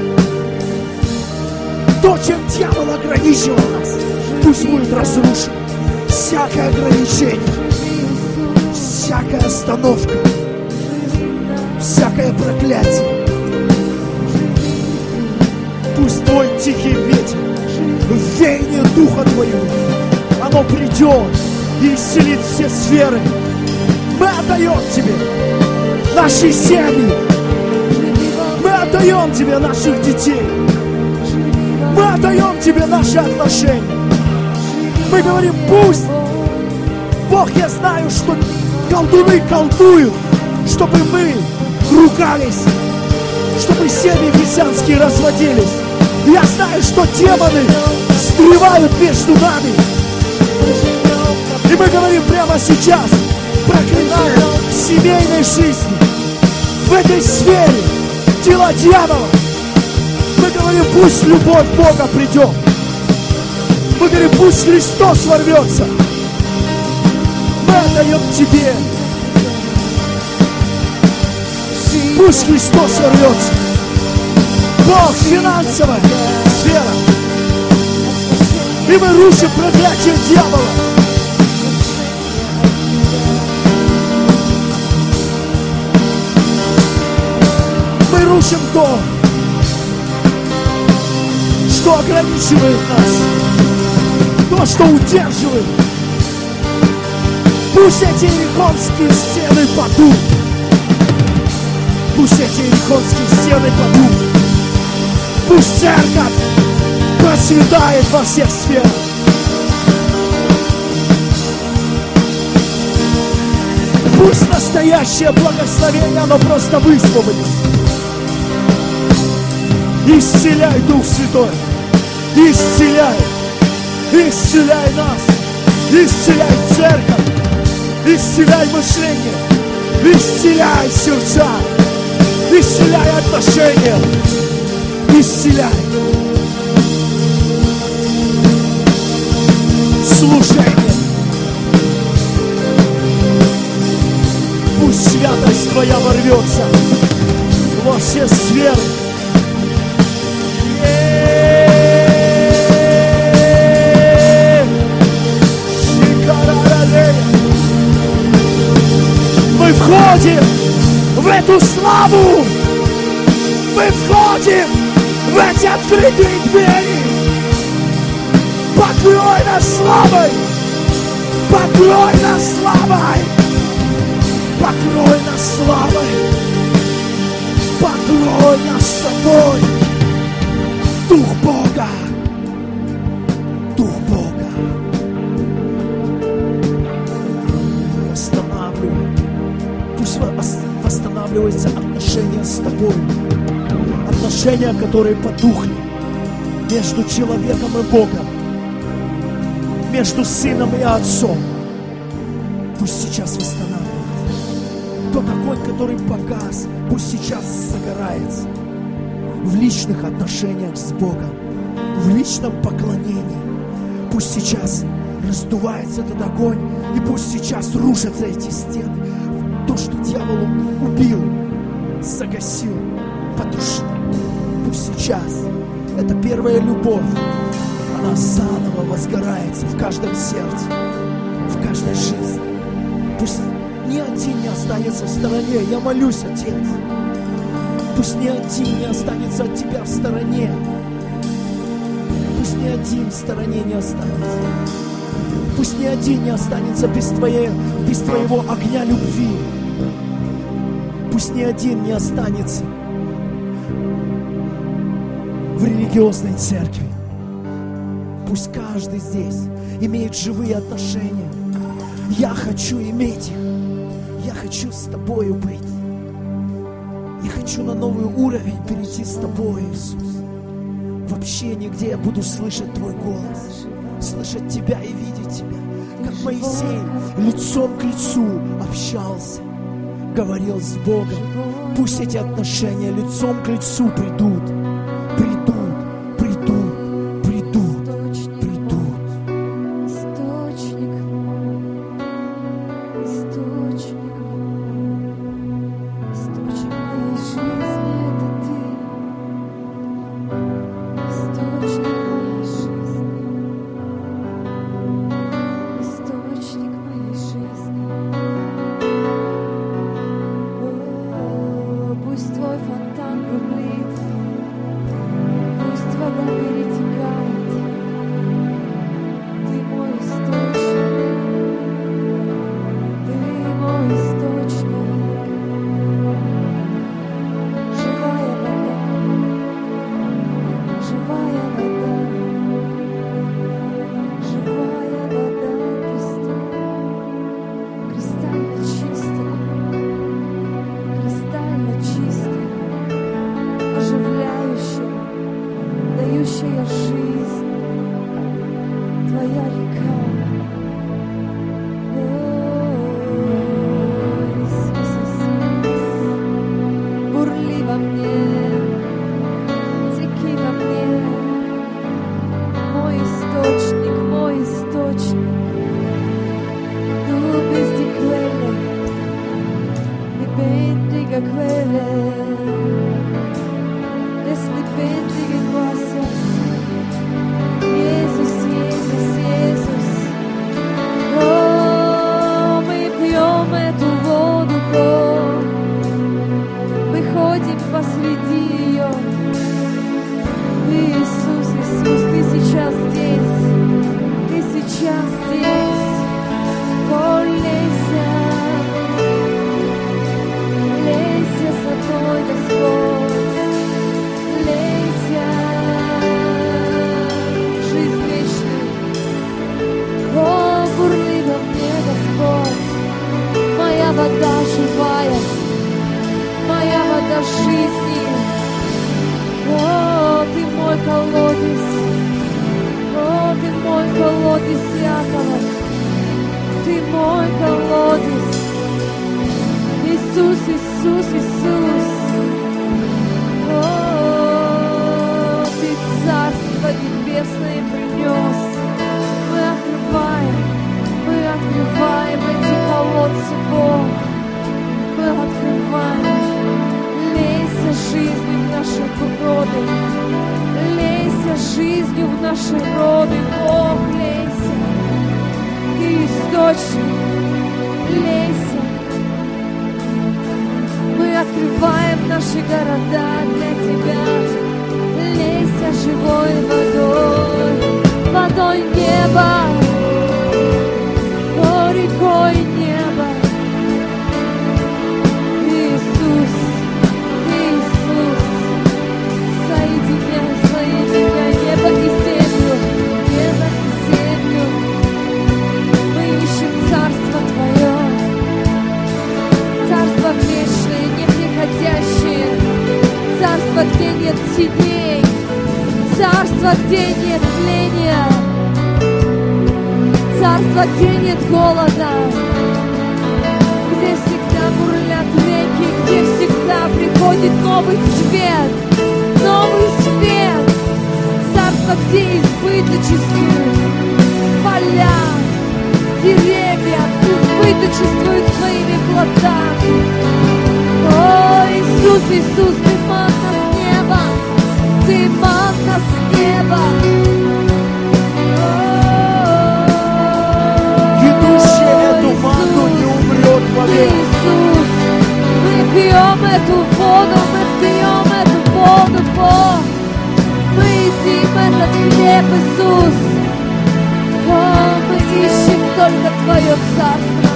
То, чем дьявол ограничивал нас, пусть будет разрушено. Всякое ограничение, всякая остановка, всякое проклятие. Пусть Твой тихий ветер, веяние Духа Твоего, оно придет и исцелит все сферы. Мы отдаем Тебе наши семьи. Мы отдаем Тебе наших детей. Мы отдаем Тебе наши отношения. Мы говорим: пусть, Бог, я знаю, что колдуны колдуют, чтобы мы ругались, чтобы семьи христианские разводились. Я знаю, что демоны встревают между нами. И мы говорим прямо сейчас: проклинаем в семейной жизни, в этой сфере дела дьявола. Мы говорим: пусть любовь Бога придет. Мы говорим: пусть Христос ворвется. Мы отдаем Тебе. Пусть Христос ворвется. Бог, финансовая сфера. И мы рушим проклятие дьявола. Мы рушим то, что ограничивает нас, то, что удерживает. Пусть эти иерихонские стены падут. Пусть эти иерихонские стены падут. Пусть церковь процветает во всех сферах. Пусть настоящее благословение, оно просто высвободится. Исцеляй, Дух Святой. Исцеляй. Исцеляй нас. Исцеляй церковь. Исцеляй мышление. Исцеляй сердца. Исцеляй отношения. Исцеляй. Служение. Пусть святость Твоя ворвется во все сферы. Мы входим в эту славу. Мы входим в эти открытые двери. Покрой нас славой. Покрой нас славой. Покрой нас славой. Он наш с собой. Дух Бога. Дух Бога. Восстанавливай. Пусть восстанавливаются отношения с тобой. Отношения, которые потухли между человеком и Богом, между сыном и отцом. Пусть сейчас восстанавливается. Тот огонь, который погас, пусть сейчас загорается в личных отношениях с Богом, в личном поклонении. Пусть сейчас раздувается этот огонь, и пусть сейчас рушатся эти стены. То, что дьявол убил, загасил, потушил. Пусть сейчас эта первая любовь, она заново возгорается в каждом сердце, в каждой жизни. Пусть ни один не останется в стороне. Я молюсь, Отец. Пусть ни один не останется от Тебя в стороне. Пусть ни один в стороне не останется. Пусть ни один не останется без Твоего огня любви. Пусть ни один не останется в религиозной церкви. Пусть каждый здесь имеет живые отношения. Я хочу иметь их. Я хочу с Тобою быть. Я хочу на новый уровень перейти с Тобой, Иисус. В общении, где я буду слышать Твой голос, слышать Тебя и видеть Тебя. Как Моисей лицом к лицу общался, говорил с Богом. Пусть эти отношения лицом к лицу придут. Иисус, царство, где нет теней, царство, где нет тления, царство, где нет голода, где всегда бурлят реки, где всегда приходит новый свет, царство, где избыточествует поля, деревья, избыточествуют своими плодами. О, Иисус, Иисус, Ты манна с неба, Ты манна с неба. Идущий эту манну не умрет вовек. Иисус, мы пьем эту воду, Бог. Мы едим этот хлеб, Иисус. О, мы ищем только Твое царство.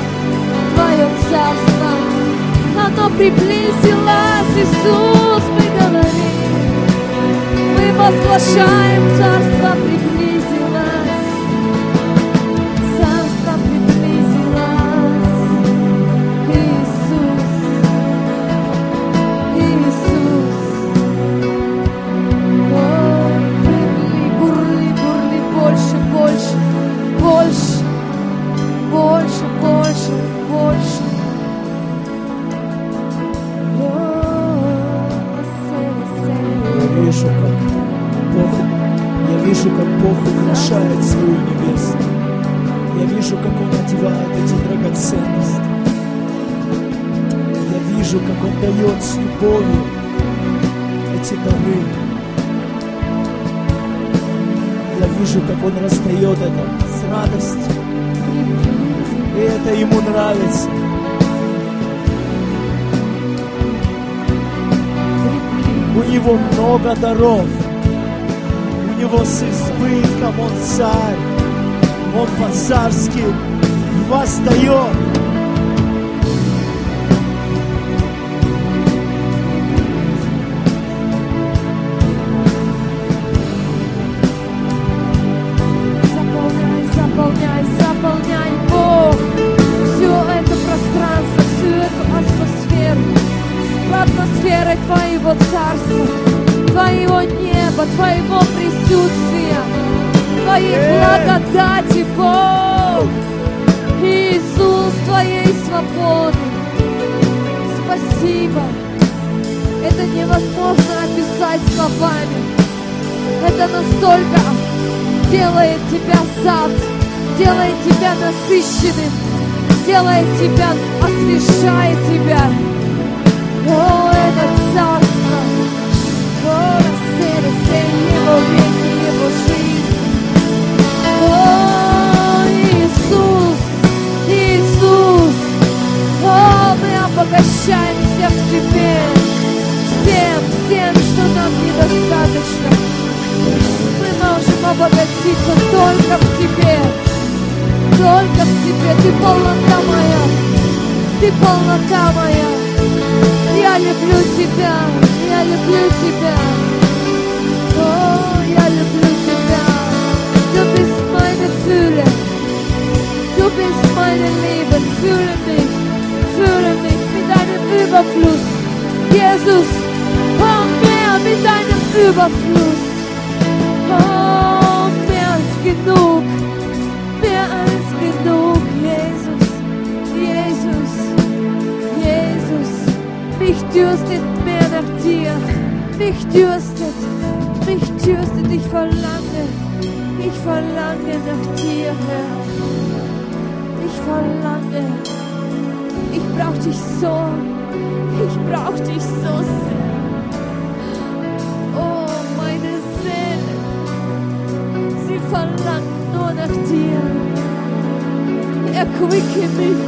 Оно приблизилось, Иисус, мы говорим. Мы возглашаем, царство приблизилось. Царство приблизилось. Иисус. Бурли, больше. Я вижу, как Бог украшает свою невесту. Я вижу, как Он одевает эти драгоценности. Я вижу, как Он дает с любовью эти дары. Я вижу, как Он раздает это с радостью. И это Ему нравится. У Него много даров. У Него с избытком. Он царь. Он по-царски воздает. Заполняй, Бог, все это пространство, всю эту атмосферу, с атмосферой Твоего царства, Твоего неба, Твоего присутствия, Твоей благодати, Бог, Иисус, Твоей свободы. Спасибо. Это невозможно описать словами. Это настолько делает тебя сад, делает тебя насыщенным, делает тебя, освещает тебя. О, это царство, о, рассеялся Его веки, Его жизнь. О, Иисус, Иисус, о, мы обогащаемся в Тебе, всем, что нам недостаточно. Мы можем обогатиться только в Тебе. Только в Тебе. Ты полнота моя. Ты полнота моя. Я люблю Тебя. Я люблю Тебя. О, я люблю Тебя. Du bist meine Fülle. Du bist meine Liebe. Fühle mich mit deinem Überfluss. Jesus, komm mehr mit deinem Überfluss. Oh, mehr als genug, Jesus, mich dürstet mehr nach dir, mich dürstet, ich verlange nach dir, Herr, ich verlange, ich brauch dich so sehr. Oh, meine Seele, sie verlangt nur nach dir. Erquicke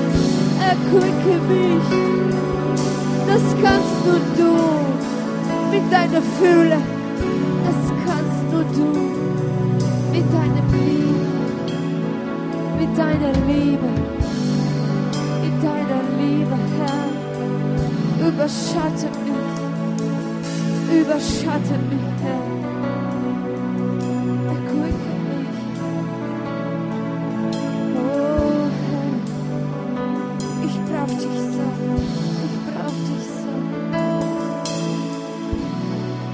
mich. Das kannst nur du mit deiner Fülle. Das kannst nur du mit deinem Liebe. Mit deiner Liebe, Herr. Überschatte mich, Herr. Erquicke mich. Oh, Herr. Ich brauch dich so.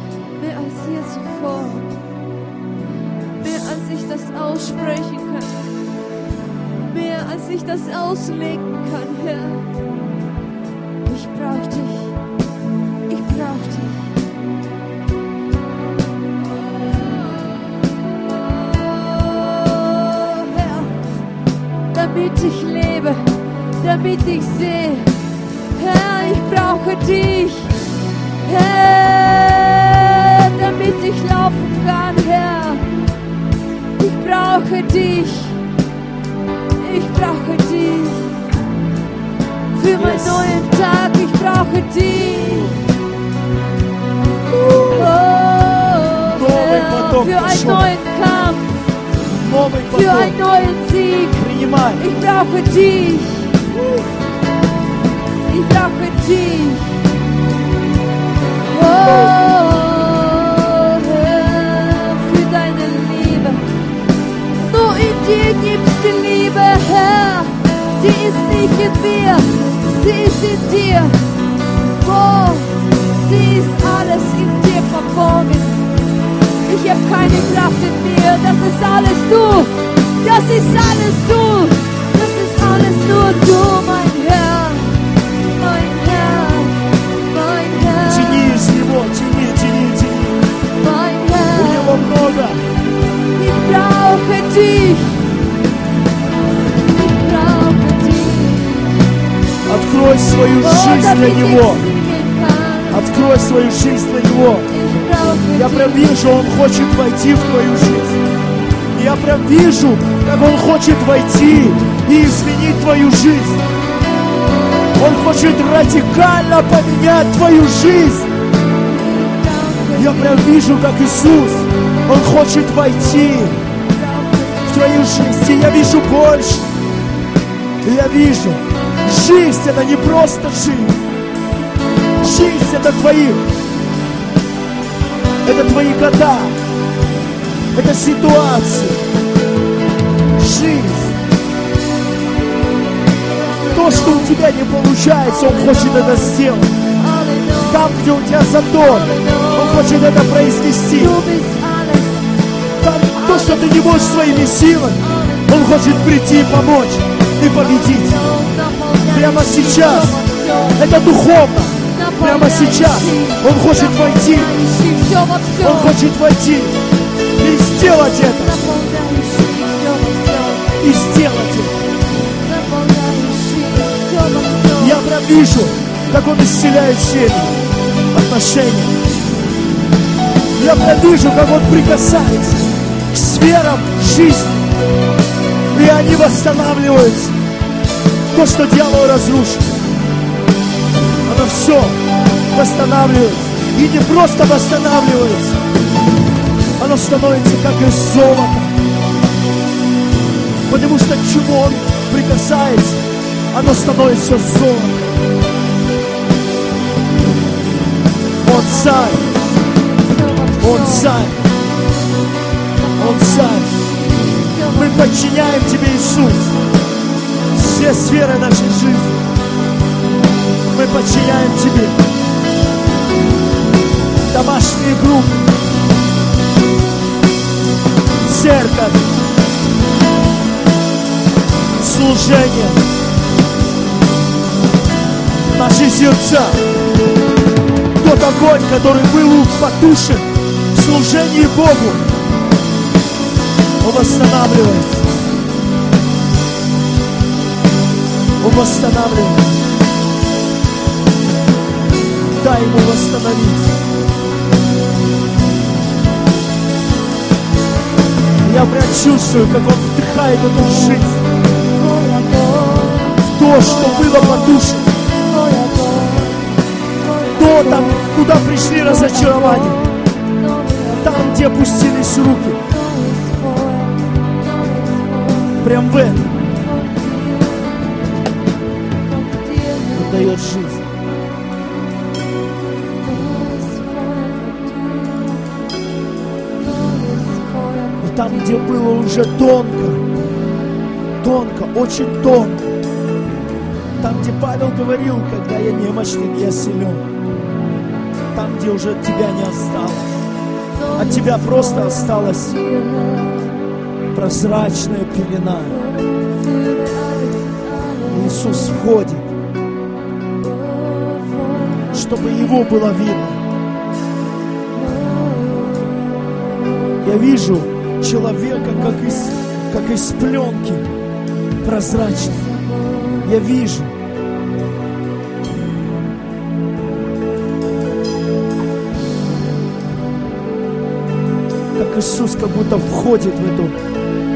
das aussprechen kann. Mehr als ich das auslegen kann, Herr. Ich brauch dich. Ich brauch dich. Oh, Herr, damit ich lebe, damit ich sehe. Herr, ich brauche dich. Herr, damit ich laufen kann, Herr. Ich brauche dich. Ich brauche dich. Für meinen neuen Tag, ich brauche dich. Oh, Herr, für einen neuen Kampf. Für einen neuen Sieg. Ich brauche dich. Ich brauche dich. Oh, Herr, für deine Liebe. Nur in dir gibt's die Liebe, Herr. Sie ist nicht in mir, sie ist in dir. Oh, sie ist alles in dir verborgen. Ich habe keine Kraft in mir, das ist alles du. Das ist alles du. Das ist alles nur du, mein Herr. Mein Herr, mein Herr. Тяни из него, тяни, тяни, тяни. Mein У него Herr, много. ich brauche dich. Ich brauche dich. Открой свою Oh, жизнь для damit ich него. singen kann. Открой свою жизнь для него. Ich brauche Я прям dich. вижу, он хочет войти в твою жизнь. Я прям вижу, как он хочет войти и изменить твою жизнь. Он хочет радикально поменять твою жизнь. Я прям вижу, как Иисус, Он хочет войти в твою жизнь. И я вижу больше. И я вижу, жизнь это не просто жизнь. Жизнь это твои года. Это ситуации. Жизнь. То, что у тебя не получается, Он хочет это сделать. Там, где у тебя затор, Он хочет это произвести. Du bist alles. Там, то, что ты не можешь своими силами, Он хочет прийти и помочь и победить. Прямо сейчас. Это духовно. Прямо сейчас Он хочет войти. Он хочет войти и сделать это. И сделать это. Я прям вижу, как Он исцеляет семьи, отношения. Я прям вижу, как Он прикасается к сферам жизни. И они восстанавливаются. То, что дьявол разрушил, оно все восстанавливается. И не просто восстанавливается, оно становится как из золота. Потому что к чему Он прикасается, оно становится золотом. Он царь. Он царь. Он царь. Мы подчиняем Тебе, Иисус, все сферы нашей жизни. Мы подчиняем Тебе. Домашние группы, церковь, служение, наши сердца. Тот огонь, который был потушен в служении Богу, Он восстанавливается. Он восстанавливается. Дай Ему восстановить. Я прям чувствую, как Он вдыхает эту жизнь в то, что было потушено. То там, куда пришли разочарования. Там, где опустились руки. Прям в этом Он дает жизнь. И там, где было уже тонко, очень тонко. Там, где Павел говорил, когда я немощен, я силен. Там, где уже от тебя не осталось. От тебя просто осталось прозрачная пелена. Иисус входит, чтобы Его было видно. Я вижу человека, как из пленки, прозрачной. Я вижу. Как Иисус как будто входит в эту пленку.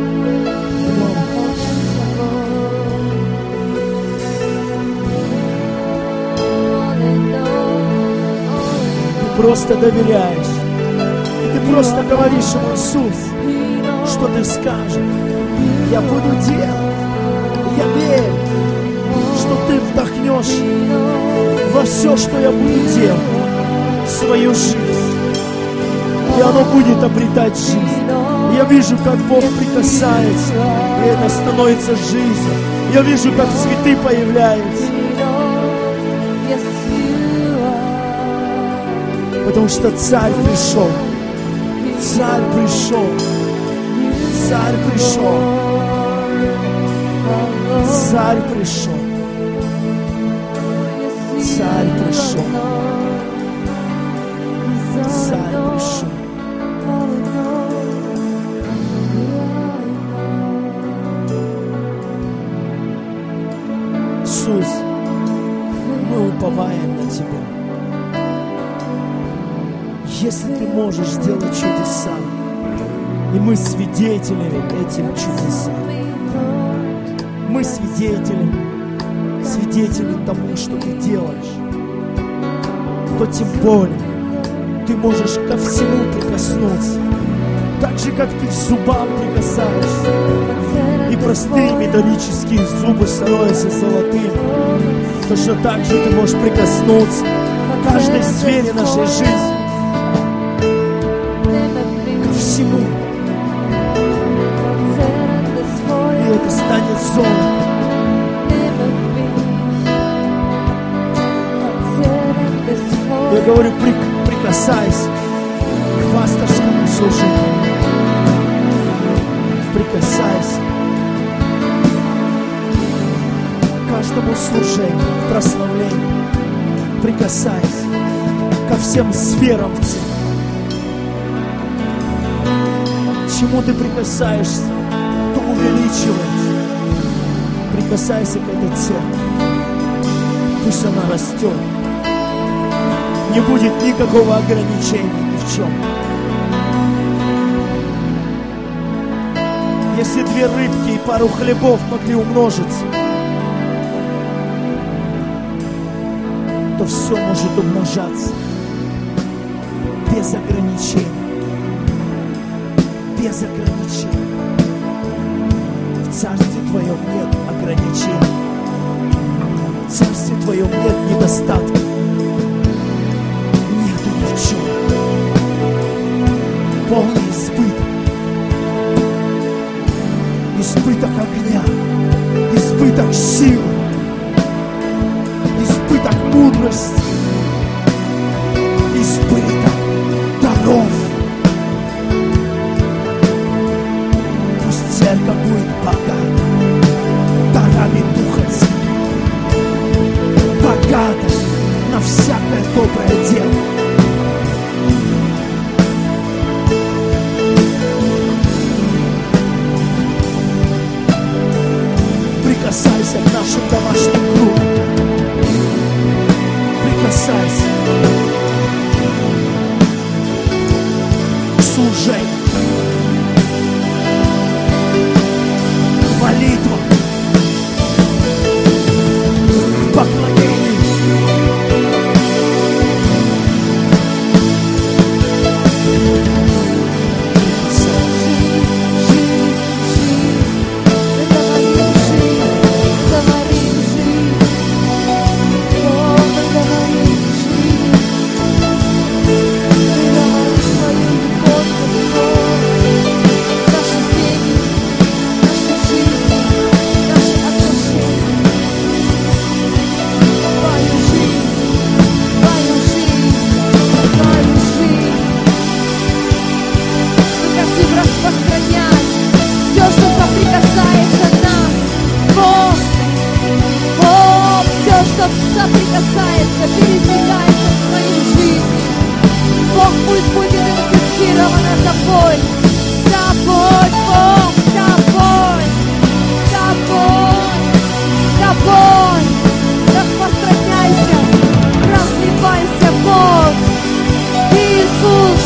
Ты просто доверяешь. И ты просто говоришь ему: Иисус, что ты скажешь, я буду делать. Я верю, что ты вдохнешь во все, что я буду делать, свою жизнь. И оно будет обретать жизнь. Я вижу, как Бог прикасается, и это становится жизнью. Я вижу, как цветы появляются. Потому что Царь пришел. Царь пришел. Царь пришел. Царь пришел. Царь пришел. Царь пришел. Иисус, мы уповаем на Тебя. Если Ты можешь сделать чудеса, и мы свидетели этим чудесам, мы свидетели тому, что Ты делаешь, то тем более Ты можешь ко всему прикоснуться, так же, как Ты к зубам прикасаешься, и простые металлические зубы становятся золотыми. Точно так же Ты можешь прикоснуться к каждой сфере нашей жизни, ко всему. И это станет золотом. Я говорю, прикасайся к пасторскому служению. Прикасайся к каждому служению, к прославлению. Прикасайся ко всем сферам в церкви. Чему ты прикасаешься, то увеличивается. Прикасайся к этой церкви. Пусть она растет. Не будет никакого ограничения ни в чем. Если 2 рыбки и пару хлебов могли умножиться, то все может умножаться без ограничений. Без ограничений. В Царстве Твоем нет ограничений. В Царстве Твоем нет недостатка. Нету ни в чем. Полный избыток. Избыток огня. Избыток силы. Избыток мудрости. Избыток даров. Пусть церковь будет богата дарами Духа Святого. Богата на всякое доброе дело. Прикасайся к нашим домашним группам. Прикасайся к служению, к молитвам, к поклонению. Говори, Бог пусть будет инфицирована тобой. Тобой, Бог, тобой, тобой, тобой. Распространяйся, разливайся, Бог. Иисус,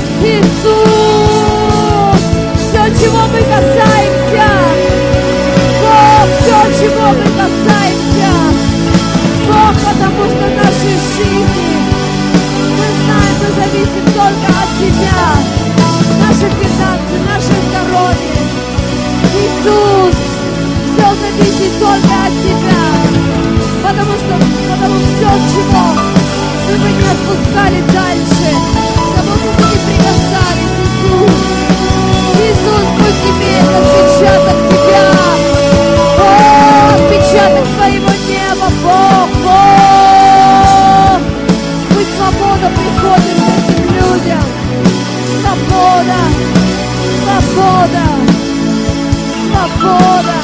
Иисус, все, чего мы касаемся, Бог, все, чего мы касаемся, Бог, потому что в нашей жизни, мы знаем, мы зависим только от Тебя, наши финансы, наше здоровье, Иисус, все зависит только от Тебя, потому все, чего мы бы не отпускали дальше, кому бы мы не прикасались, Иисус. Иисус, пусть имеет отпечаток Тебя. О, отпечаток Твоего неба, Бог, Бог. Пусть свобода приходит к этим людям. Свобода, свобода, свобода.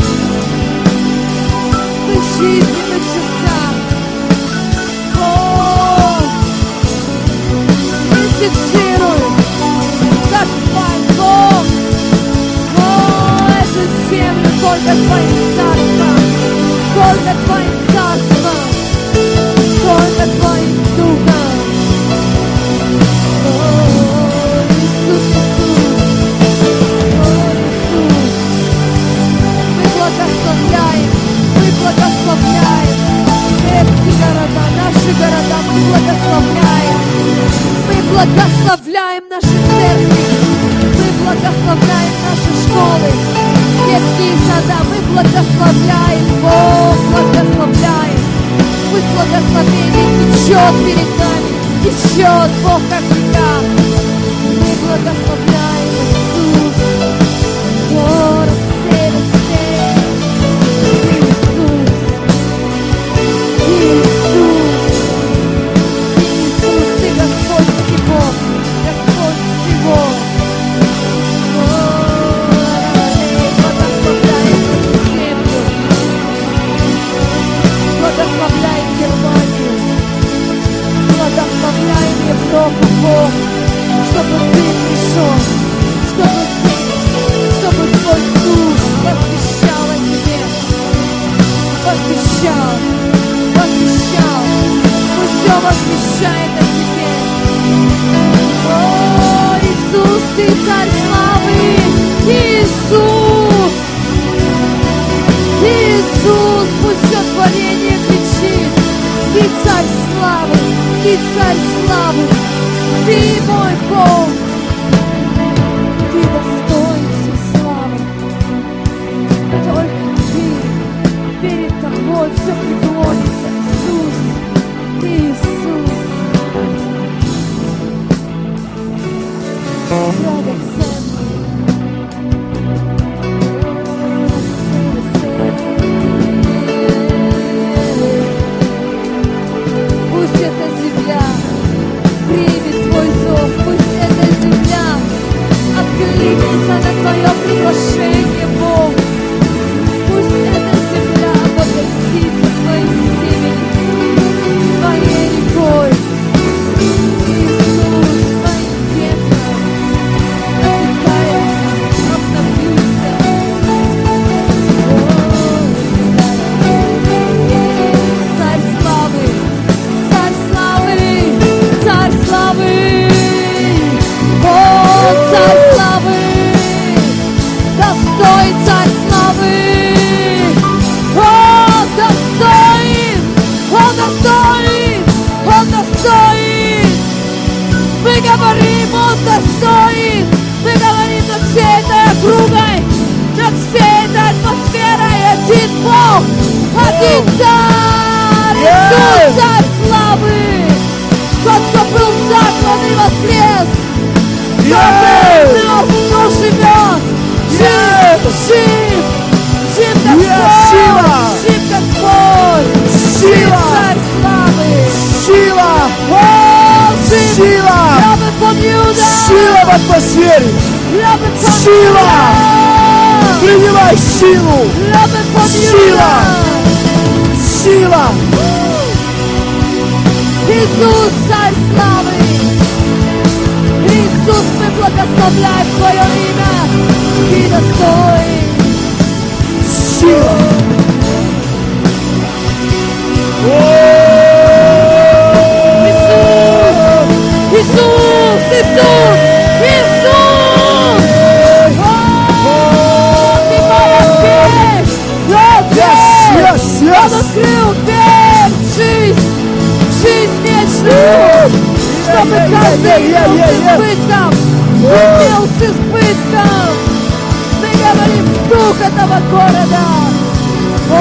В их жизненных сердцах. Инфицируй, закрывай, Бог, эту землю только Твоим царством, только Твоим царством, только Твоим духом. Иисус, Иисус, Иисус, мы благословляем эти города, наши города, мы благословляем наши церкви, мы благословляем наши школы, детские сада, мы благословляем, Бог, благословляем. Пусть благословение течет перед нами, течет, Бог, как река. Мы благословляем, Иисус. О, рассей, Иисус, Иисус, Иисус, Ты Господь всего, Господь всего. Благословляем эту землю, благословляем Германию, благословляем Европу, Бог, чтобы Ты пришел, чтобы Твой Дух восхищал о Тебе, восхищал, пусть все восхищает о Тебе. О, Иисус, Ты Царь славы, Иисус, Иисус, пусть все творение кричит, Ты Царь славы, Ты Царь славы, Ты мой Бог, Ты достоин всей славы, только Ты, перед Тобой все преклонится, Иисус, Иисус, драгоценный. Пусть эта земля примет Твой зов, пусть эта земля откликнется на Твое приглашение, Бог. Пусть эта земля обогатится Твоим семенем, Твоей рекой, Иисус, Твоим ветром, напитается, обновится. Царь славы, Царь славы, Царь славы, о, Царь славы, достоин Царь славы, о, достоин, Он достоин, Он достоин. Мы говорим, Он достоин, мы говорим над всей этой округой, над всей этой атмосферой, один Бог, один Царь, Иисус, Царь славы, тот, кто был заклан и воскрес, но живет, жив Господь, жив Господь, жив Царь славы, Сила! о, жив, Сила! Сила в атмосфере! Сила! Принимай силу! Сила! Сила! Иисус, Царь славы, прославляем Твое имя. Ты достоин. Сила. Иисус! Иисус! Иисус! Ты моя дверь! Он открыл дверь в жизнь! Жизнь вечную! Чтобы каждый был с избытком! Был с избытком! Мы говорим в дух этого города! О,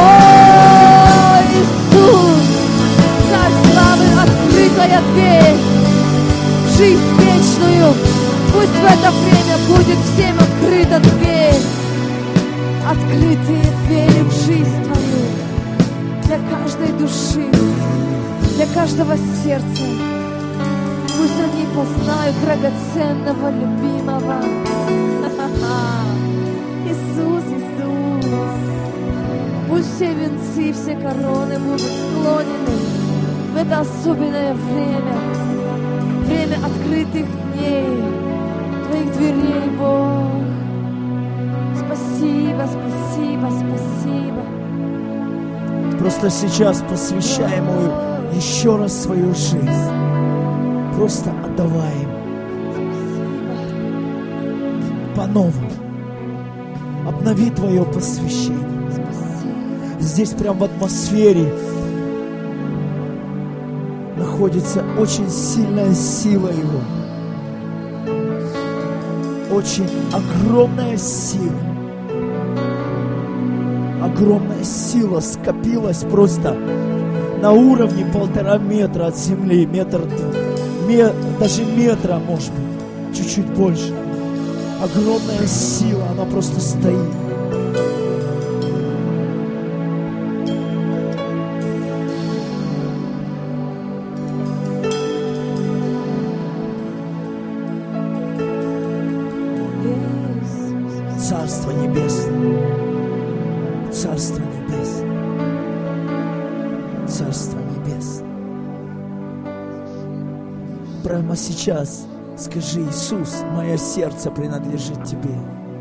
Иисус! Царь славы, открытая дверь! Жизнь вечную. Пусть в это время будет всем открыта дверь. Открытые двери в жизнь Твою. Для каждой души, для каждого сердца. Пусть они познают драгоценного, любимого. Иисус, Иисус. Пусть все венцы, все короны будут склонены в это особенное время. Время открытых дней, Твоих дверей, Бог. Спасибо, спасибо, спасибо. Просто сейчас посвящай Ему еще раз свою жизнь. Просто отдавай Ему. По-новому. Обнови Твое посвящение. Здесь прям в атмосфере находится очень сильная сила Его. Очень огромная сила. Огромная сила скопилась просто на уровне 1,5 метра от земли. Даже метра, может быть, чуть-чуть больше. Огромная сила, она просто стоит. Царство Небесное, Царство Небесное, Царство Небесное. Прямо сейчас скажи: Иисус, мое сердце принадлежит Тебе.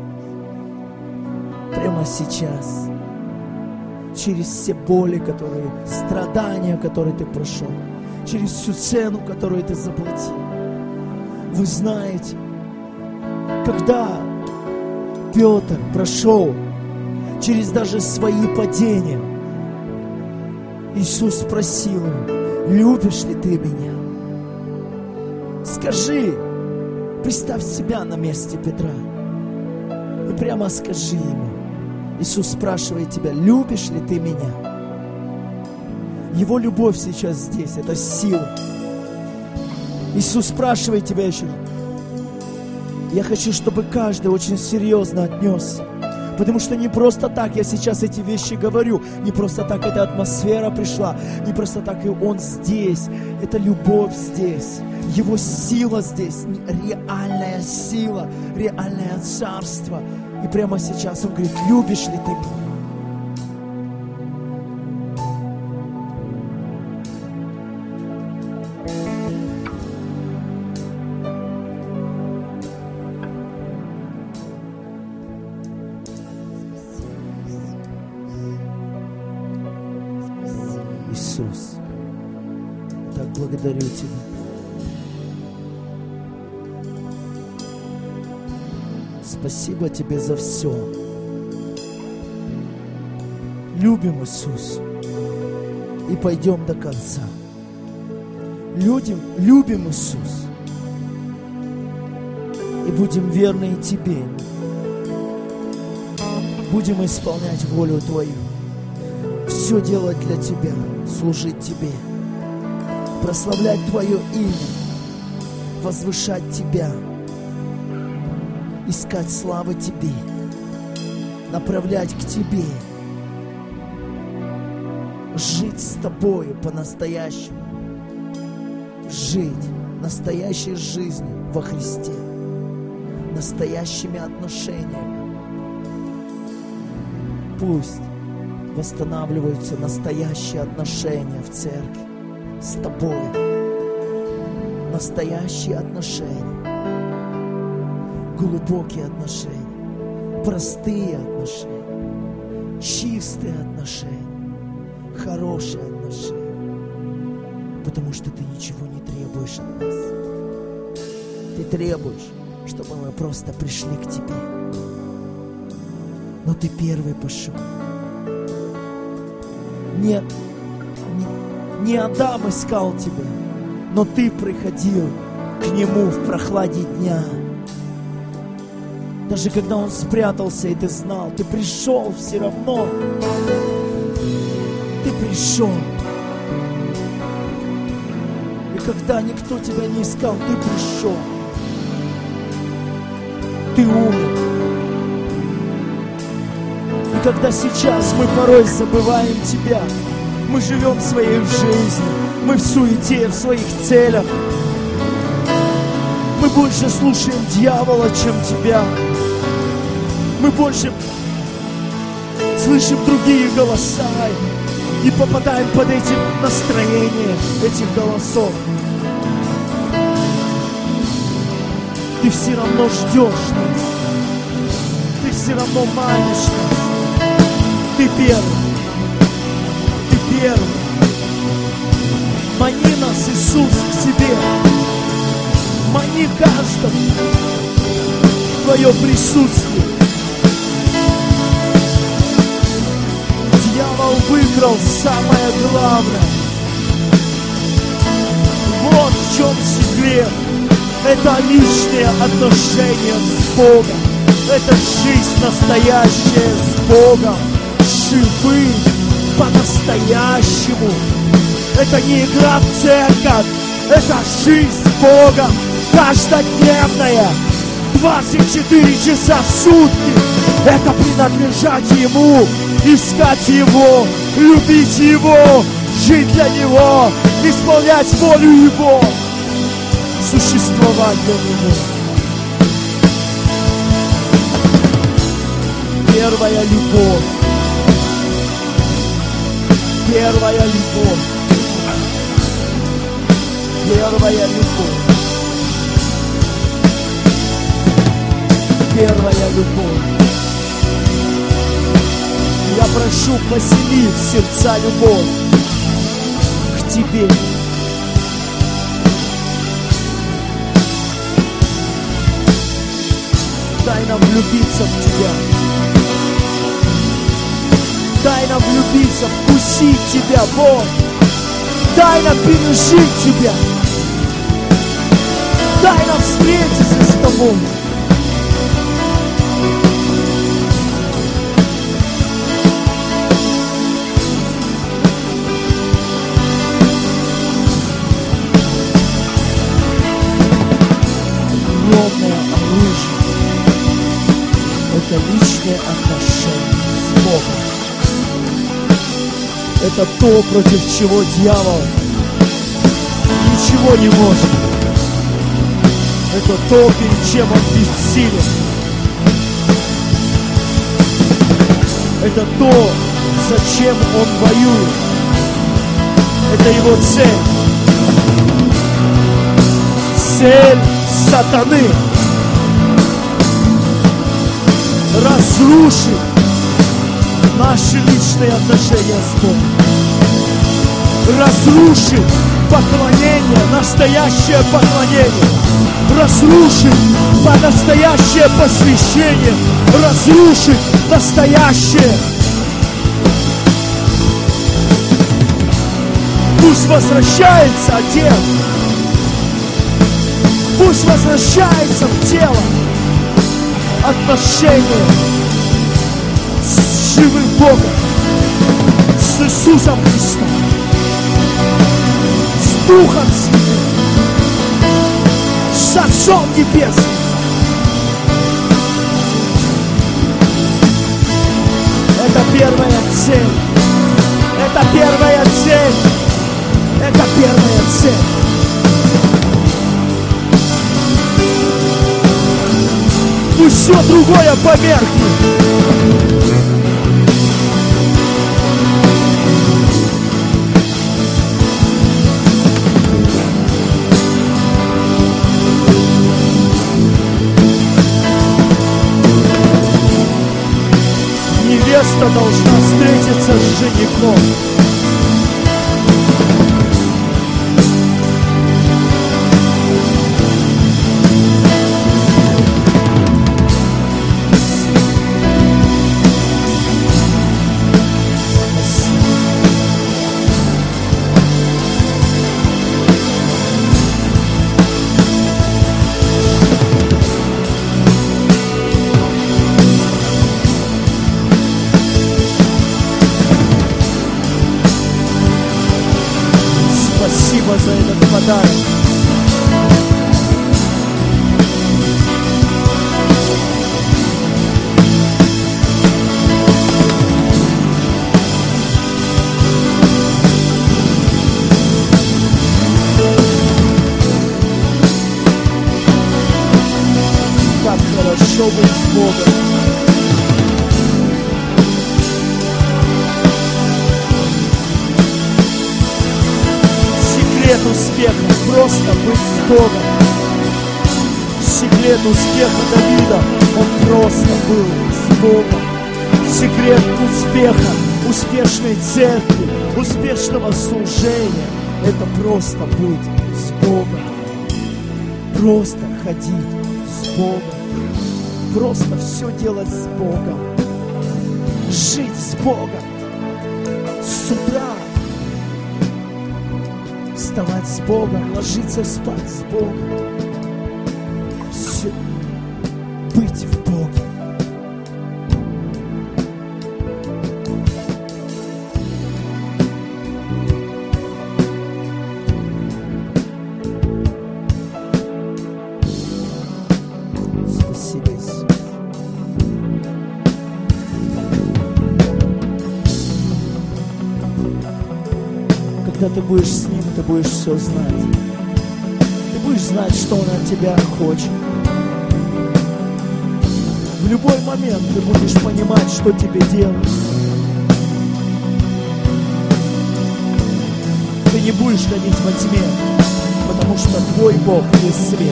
Прямо сейчас, через все боли, страдания, которые Ты прошел, через всю цену, которую Ты заплатил. Вы знаете, когда Петр прошел через даже свои падения, Иисус спросил его: любишь ли ты меня? Скажи, представь себя на месте Петра и прямо скажи ему. Иисус спрашивает тебя: любишь ли ты меня? Его любовь сейчас здесь, это сила. Иисус спрашивает тебя еще. Я хочу, чтобы каждый очень серьезно отнесся. Потому что не просто так я сейчас эти вещи говорю, не просто так эта атмосфера пришла, не просто так и Он здесь. Это любовь здесь, Его сила здесь, реальная сила, реальное царство. И прямо сейчас Он говорит: любишь ли ты меня? Иисус, так благодарю Тебя. Спасибо Тебе за все. Любим, Иисус, и пойдем до конца. Любим, Иисус, и будем верны Тебе. Будем исполнять волю Твою. Все делать для Тебя, служить Тебе, прославлять Твое имя, возвышать Тебя, искать славы Тебе, направлять к Тебе, жить с Тобою по-настоящему, жить настоящей жизнью во Христе, настоящими отношениями. Пусть восстанавливаются настоящие отношения в церкви с Тобой. Настоящие отношения. глубокие отношения, простые отношения, чистые отношения, хорошие отношения. Потому что Ты ничего не требуешь от нас. Ты требуешь, чтобы мы просто пришли к Тебе. Но Ты первый пошел. Нет, не Адам искал Тебя, но Ты приходил к Нему в прохладе дня. Даже когда он спрятался, и Ты знал, Ты пришел все равно. Ты пришел. И когда никто Тебя не искал, Ты пришел. Ты умер. И когда сейчас мы порой забываем Тебя, мы живем своей жизнью, мы в суете, в своих целях, мы больше слушаем дьявола, чем Тебя. Мы больше слышим другие голоса и попадаем под эти настроения этих голосов. Ты все равно ждешь нас. Ты все равно манишь нас. Ты первый. Ты первый. Мани нас, Иисус, к себе. Мани каждого в Твое присутствие. Дьявол выиграл самое главное. Вот в чем секрет. Это личные отношения с Богом. Это жизнь настоящая с Богом. Живым по-настоящему. Это не игра в церковь. Это жизнь с Богом. Каждодневная. 24 часа в сутки. Это принадлежать Ему. Искать Его. Любить Его. Жить для Него. Исполнять волю Его. Существовать для Него. Первая любовь. Первая любовь. Первая любовь. Первая любовь. Я прошу, посели в сердца любовь к Тебе. Дай нам влюбиться в Тебя. Дай нам влюбиться, вкусить Тебя, Бог. Дай нам пережить Тебя. Дай нам встретиться с Тобой. Огромное оружие. Это личные отношения с Богом. Это то, против чего дьявол ничего не может. Это то, перед чем он бессилен. Это то, зачем он воюет. Это его цель. Цель сатаны разрушить наши личные отношения с Богом. Разрушить поклонение, настоящее поклонение. Разрушить настоящее посвящение. Разрушить настоящее. Пусть возвращается Отец. Пусть возвращается в тело отношения с живым Богом, с Иисусом Христом, с Духом Святым, с Отцом Небесным. Это первая цель. Это первая цель. Это первая цель. Пусть все другое померкнет. невеста должна встретиться с женихом. Спасибо за этот подарок. Как хорошо быть с Богом. Секрет успеха — просто быть с Богом. Секрет успеха Давида — он просто был с Богом. Секрет успеха, успешной церкви, успешного служения — это просто быть с Богом. Просто ходить с Богом. Просто все делать с Богом. Жить с Богом. С утра вставать с Богом, ложиться спать с Богом. Все. Быть в Боге. Спасибо, Иисус. Когда ты будешь с Ним, ты будешь все знать. Ты будешь знать, что Он от тебя хочет. В любой момент ты будешь понимать, что тебе делать. Ты не будешь ходить во тьме, потому что твой Бог есть свет.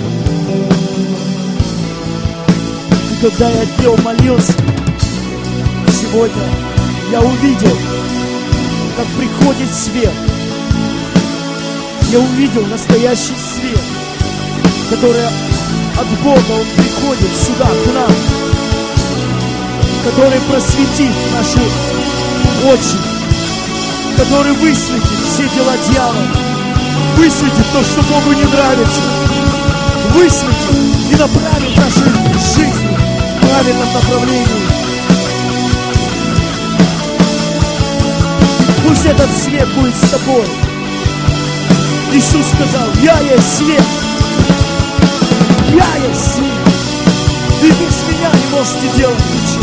И когда я пел, молился, сегодня я увидел, как приходит свет. Я увидел настоящий свет, который от Бога, Он приходит сюда, к нам, который просветит наши очи, который высветит все дела дьявола, высветит то, что Богу не нравится, высветит и направит наши жизни в правильном направлении. Пусть этот свет будет с тобой. Иисус сказал: я есть свет. Я есть свет. И без меня не можете делать ничего.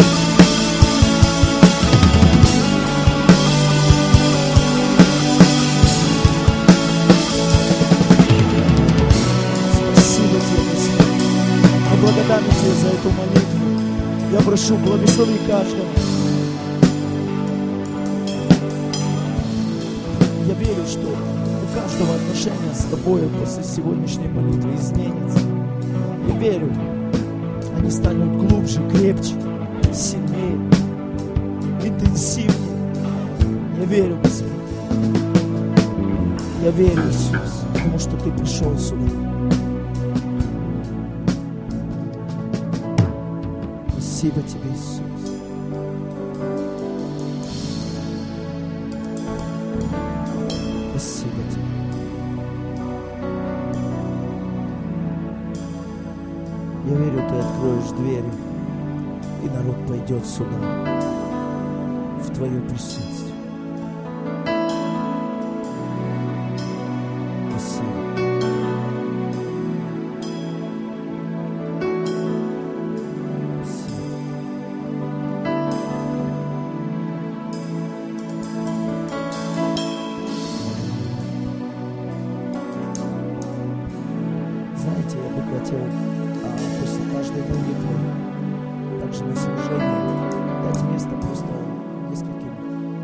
Спасибо тебе, Господь. Мы благодарны тебе за эту молитву. Я прошу, благослови каждого. Я верю, что у каждого отношения с тобой после сегодняшней молитвы изменится. Я верю, они станут глубже, крепче, сильнее, интенсивнее. Я верю, Господь. Я верю, Иисус, потому что Ты пришел сюда. Спасибо Тебе, Иисус. Спасибо Тебе. Я верю, Ты откроешь двери, и народ пойдет сюда, в Твое присутствие. Спасибо. Знаете, я бы хотел после каждой молитвы, также на служении, дать место просто нескольким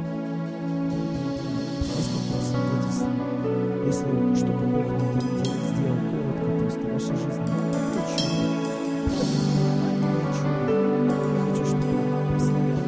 свидетельствам. Если что-то Бог на этой неделе сделал, коротко просто в вашей жизни. Я хочу, чтобы вы прославляли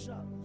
принадлежат.